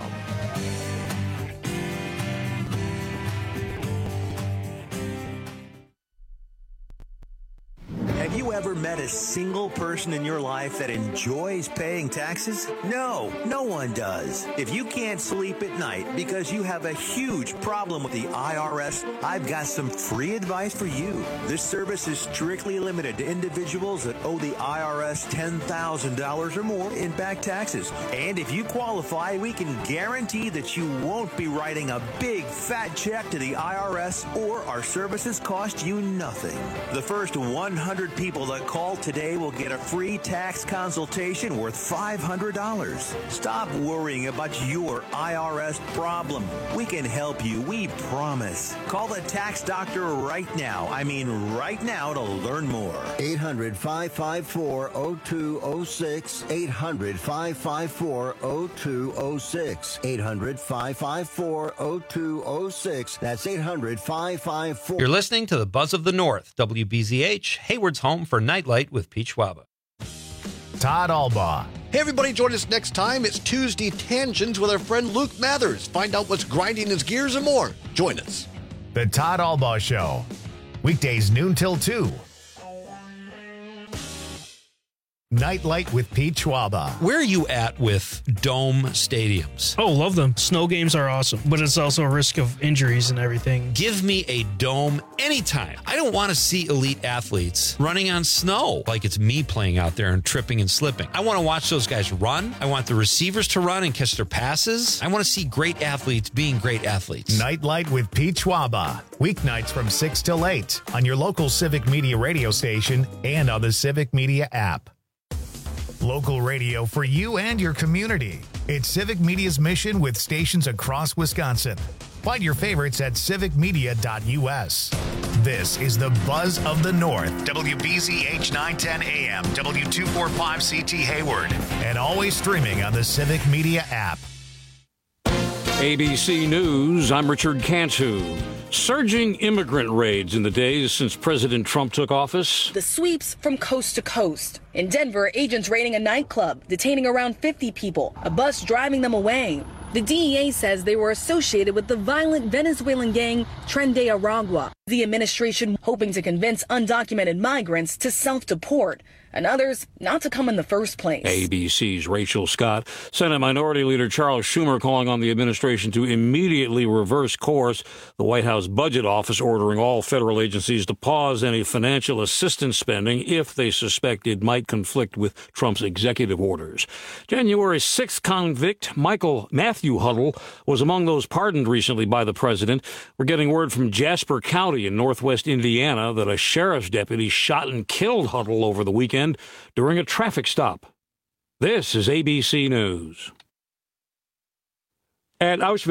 Have you ever met a single person in your life that enjoys paying taxes? No, no one does. If you can't sleep at night because you have a huge problem with the I R S, I've got some free advice for you. This service is strictly limited to individuals that owe the I R S ten thousand dollars or more in back taxes. And if you qualify, we can guarantee that you won't be writing a big fat check to the I R S, or our services cost you nothing. The first one hundred people that call today will get a free tax consultation worth five hundred dollars. Stop worrying about your I R S problem. We can help you, we promise. Call the tax doctor right now. I mean right now to learn more. eight hundred, five five four, oh two oh six. eight hundred, five five four, oh two oh six. eight hundred, five five four, oh two oh six. That's eight hundred, five five four. You're listening to the Buzz of the North, W B Z H, Hayward's home for Nightlight with Pete Schwaba. Todd Albaugh. Hey, everybody, join us next time. It's Tuesday Tangents with our friend Luke Mathers. Find out what's grinding his gears and more. Join us. The Todd Albaugh Show. Weekdays noon till two. Nightlight with Pete Schwaba. Where are you at with dome stadiums? Oh, love them. Snow games are awesome, but it's also a risk of injuries and everything. Give me a dome anytime. I don't want to see elite athletes running on snow like it's me playing out there and tripping and slipping. I want to watch those guys run. I want the receivers to run and catch their passes. I want to see great athletes being great athletes. Nightlight with Pete Schwaba. Weeknights from six till eight on your local Civic Media radio station and on the Civic Media app. Local radio for you and your community. It's Civic Media's mission with stations across Wisconsin. Find your favorites at civic media dot u s. This is the Buzz of the North. W B Z H nine ten A M, W two forty-five C T Hayward, and always streaming on the Civic Media app. A B C News, I'm Richard Cantu. Surging immigrant raids in the days since President Trump took office. The sweeps from coast to coast. In Denver, agents raiding a nightclub, detaining around fifty people, a bus driving them away. The D E A says they were associated with the violent Venezuelan gang Tren de Aragua. The administration hoping to convince undocumented migrants to self-deport and others not to come in the first place. A B C's Rachel Scott. Senate Minority Leader Charles Schumer calling on the administration to immediately reverse course. The White House Budget Office ordering all federal agencies to pause any financial assistance spending if they suspect it might conflict with Trump's executive orders. January sixth convict Michael Matthew Huddle was among those pardoned recently by the president. We're getting word from Jasper County in northwest Indiana that a sheriff's deputy shot and killed Huddle over the weekend during a traffic stop. This is A B C News. At Auschwitz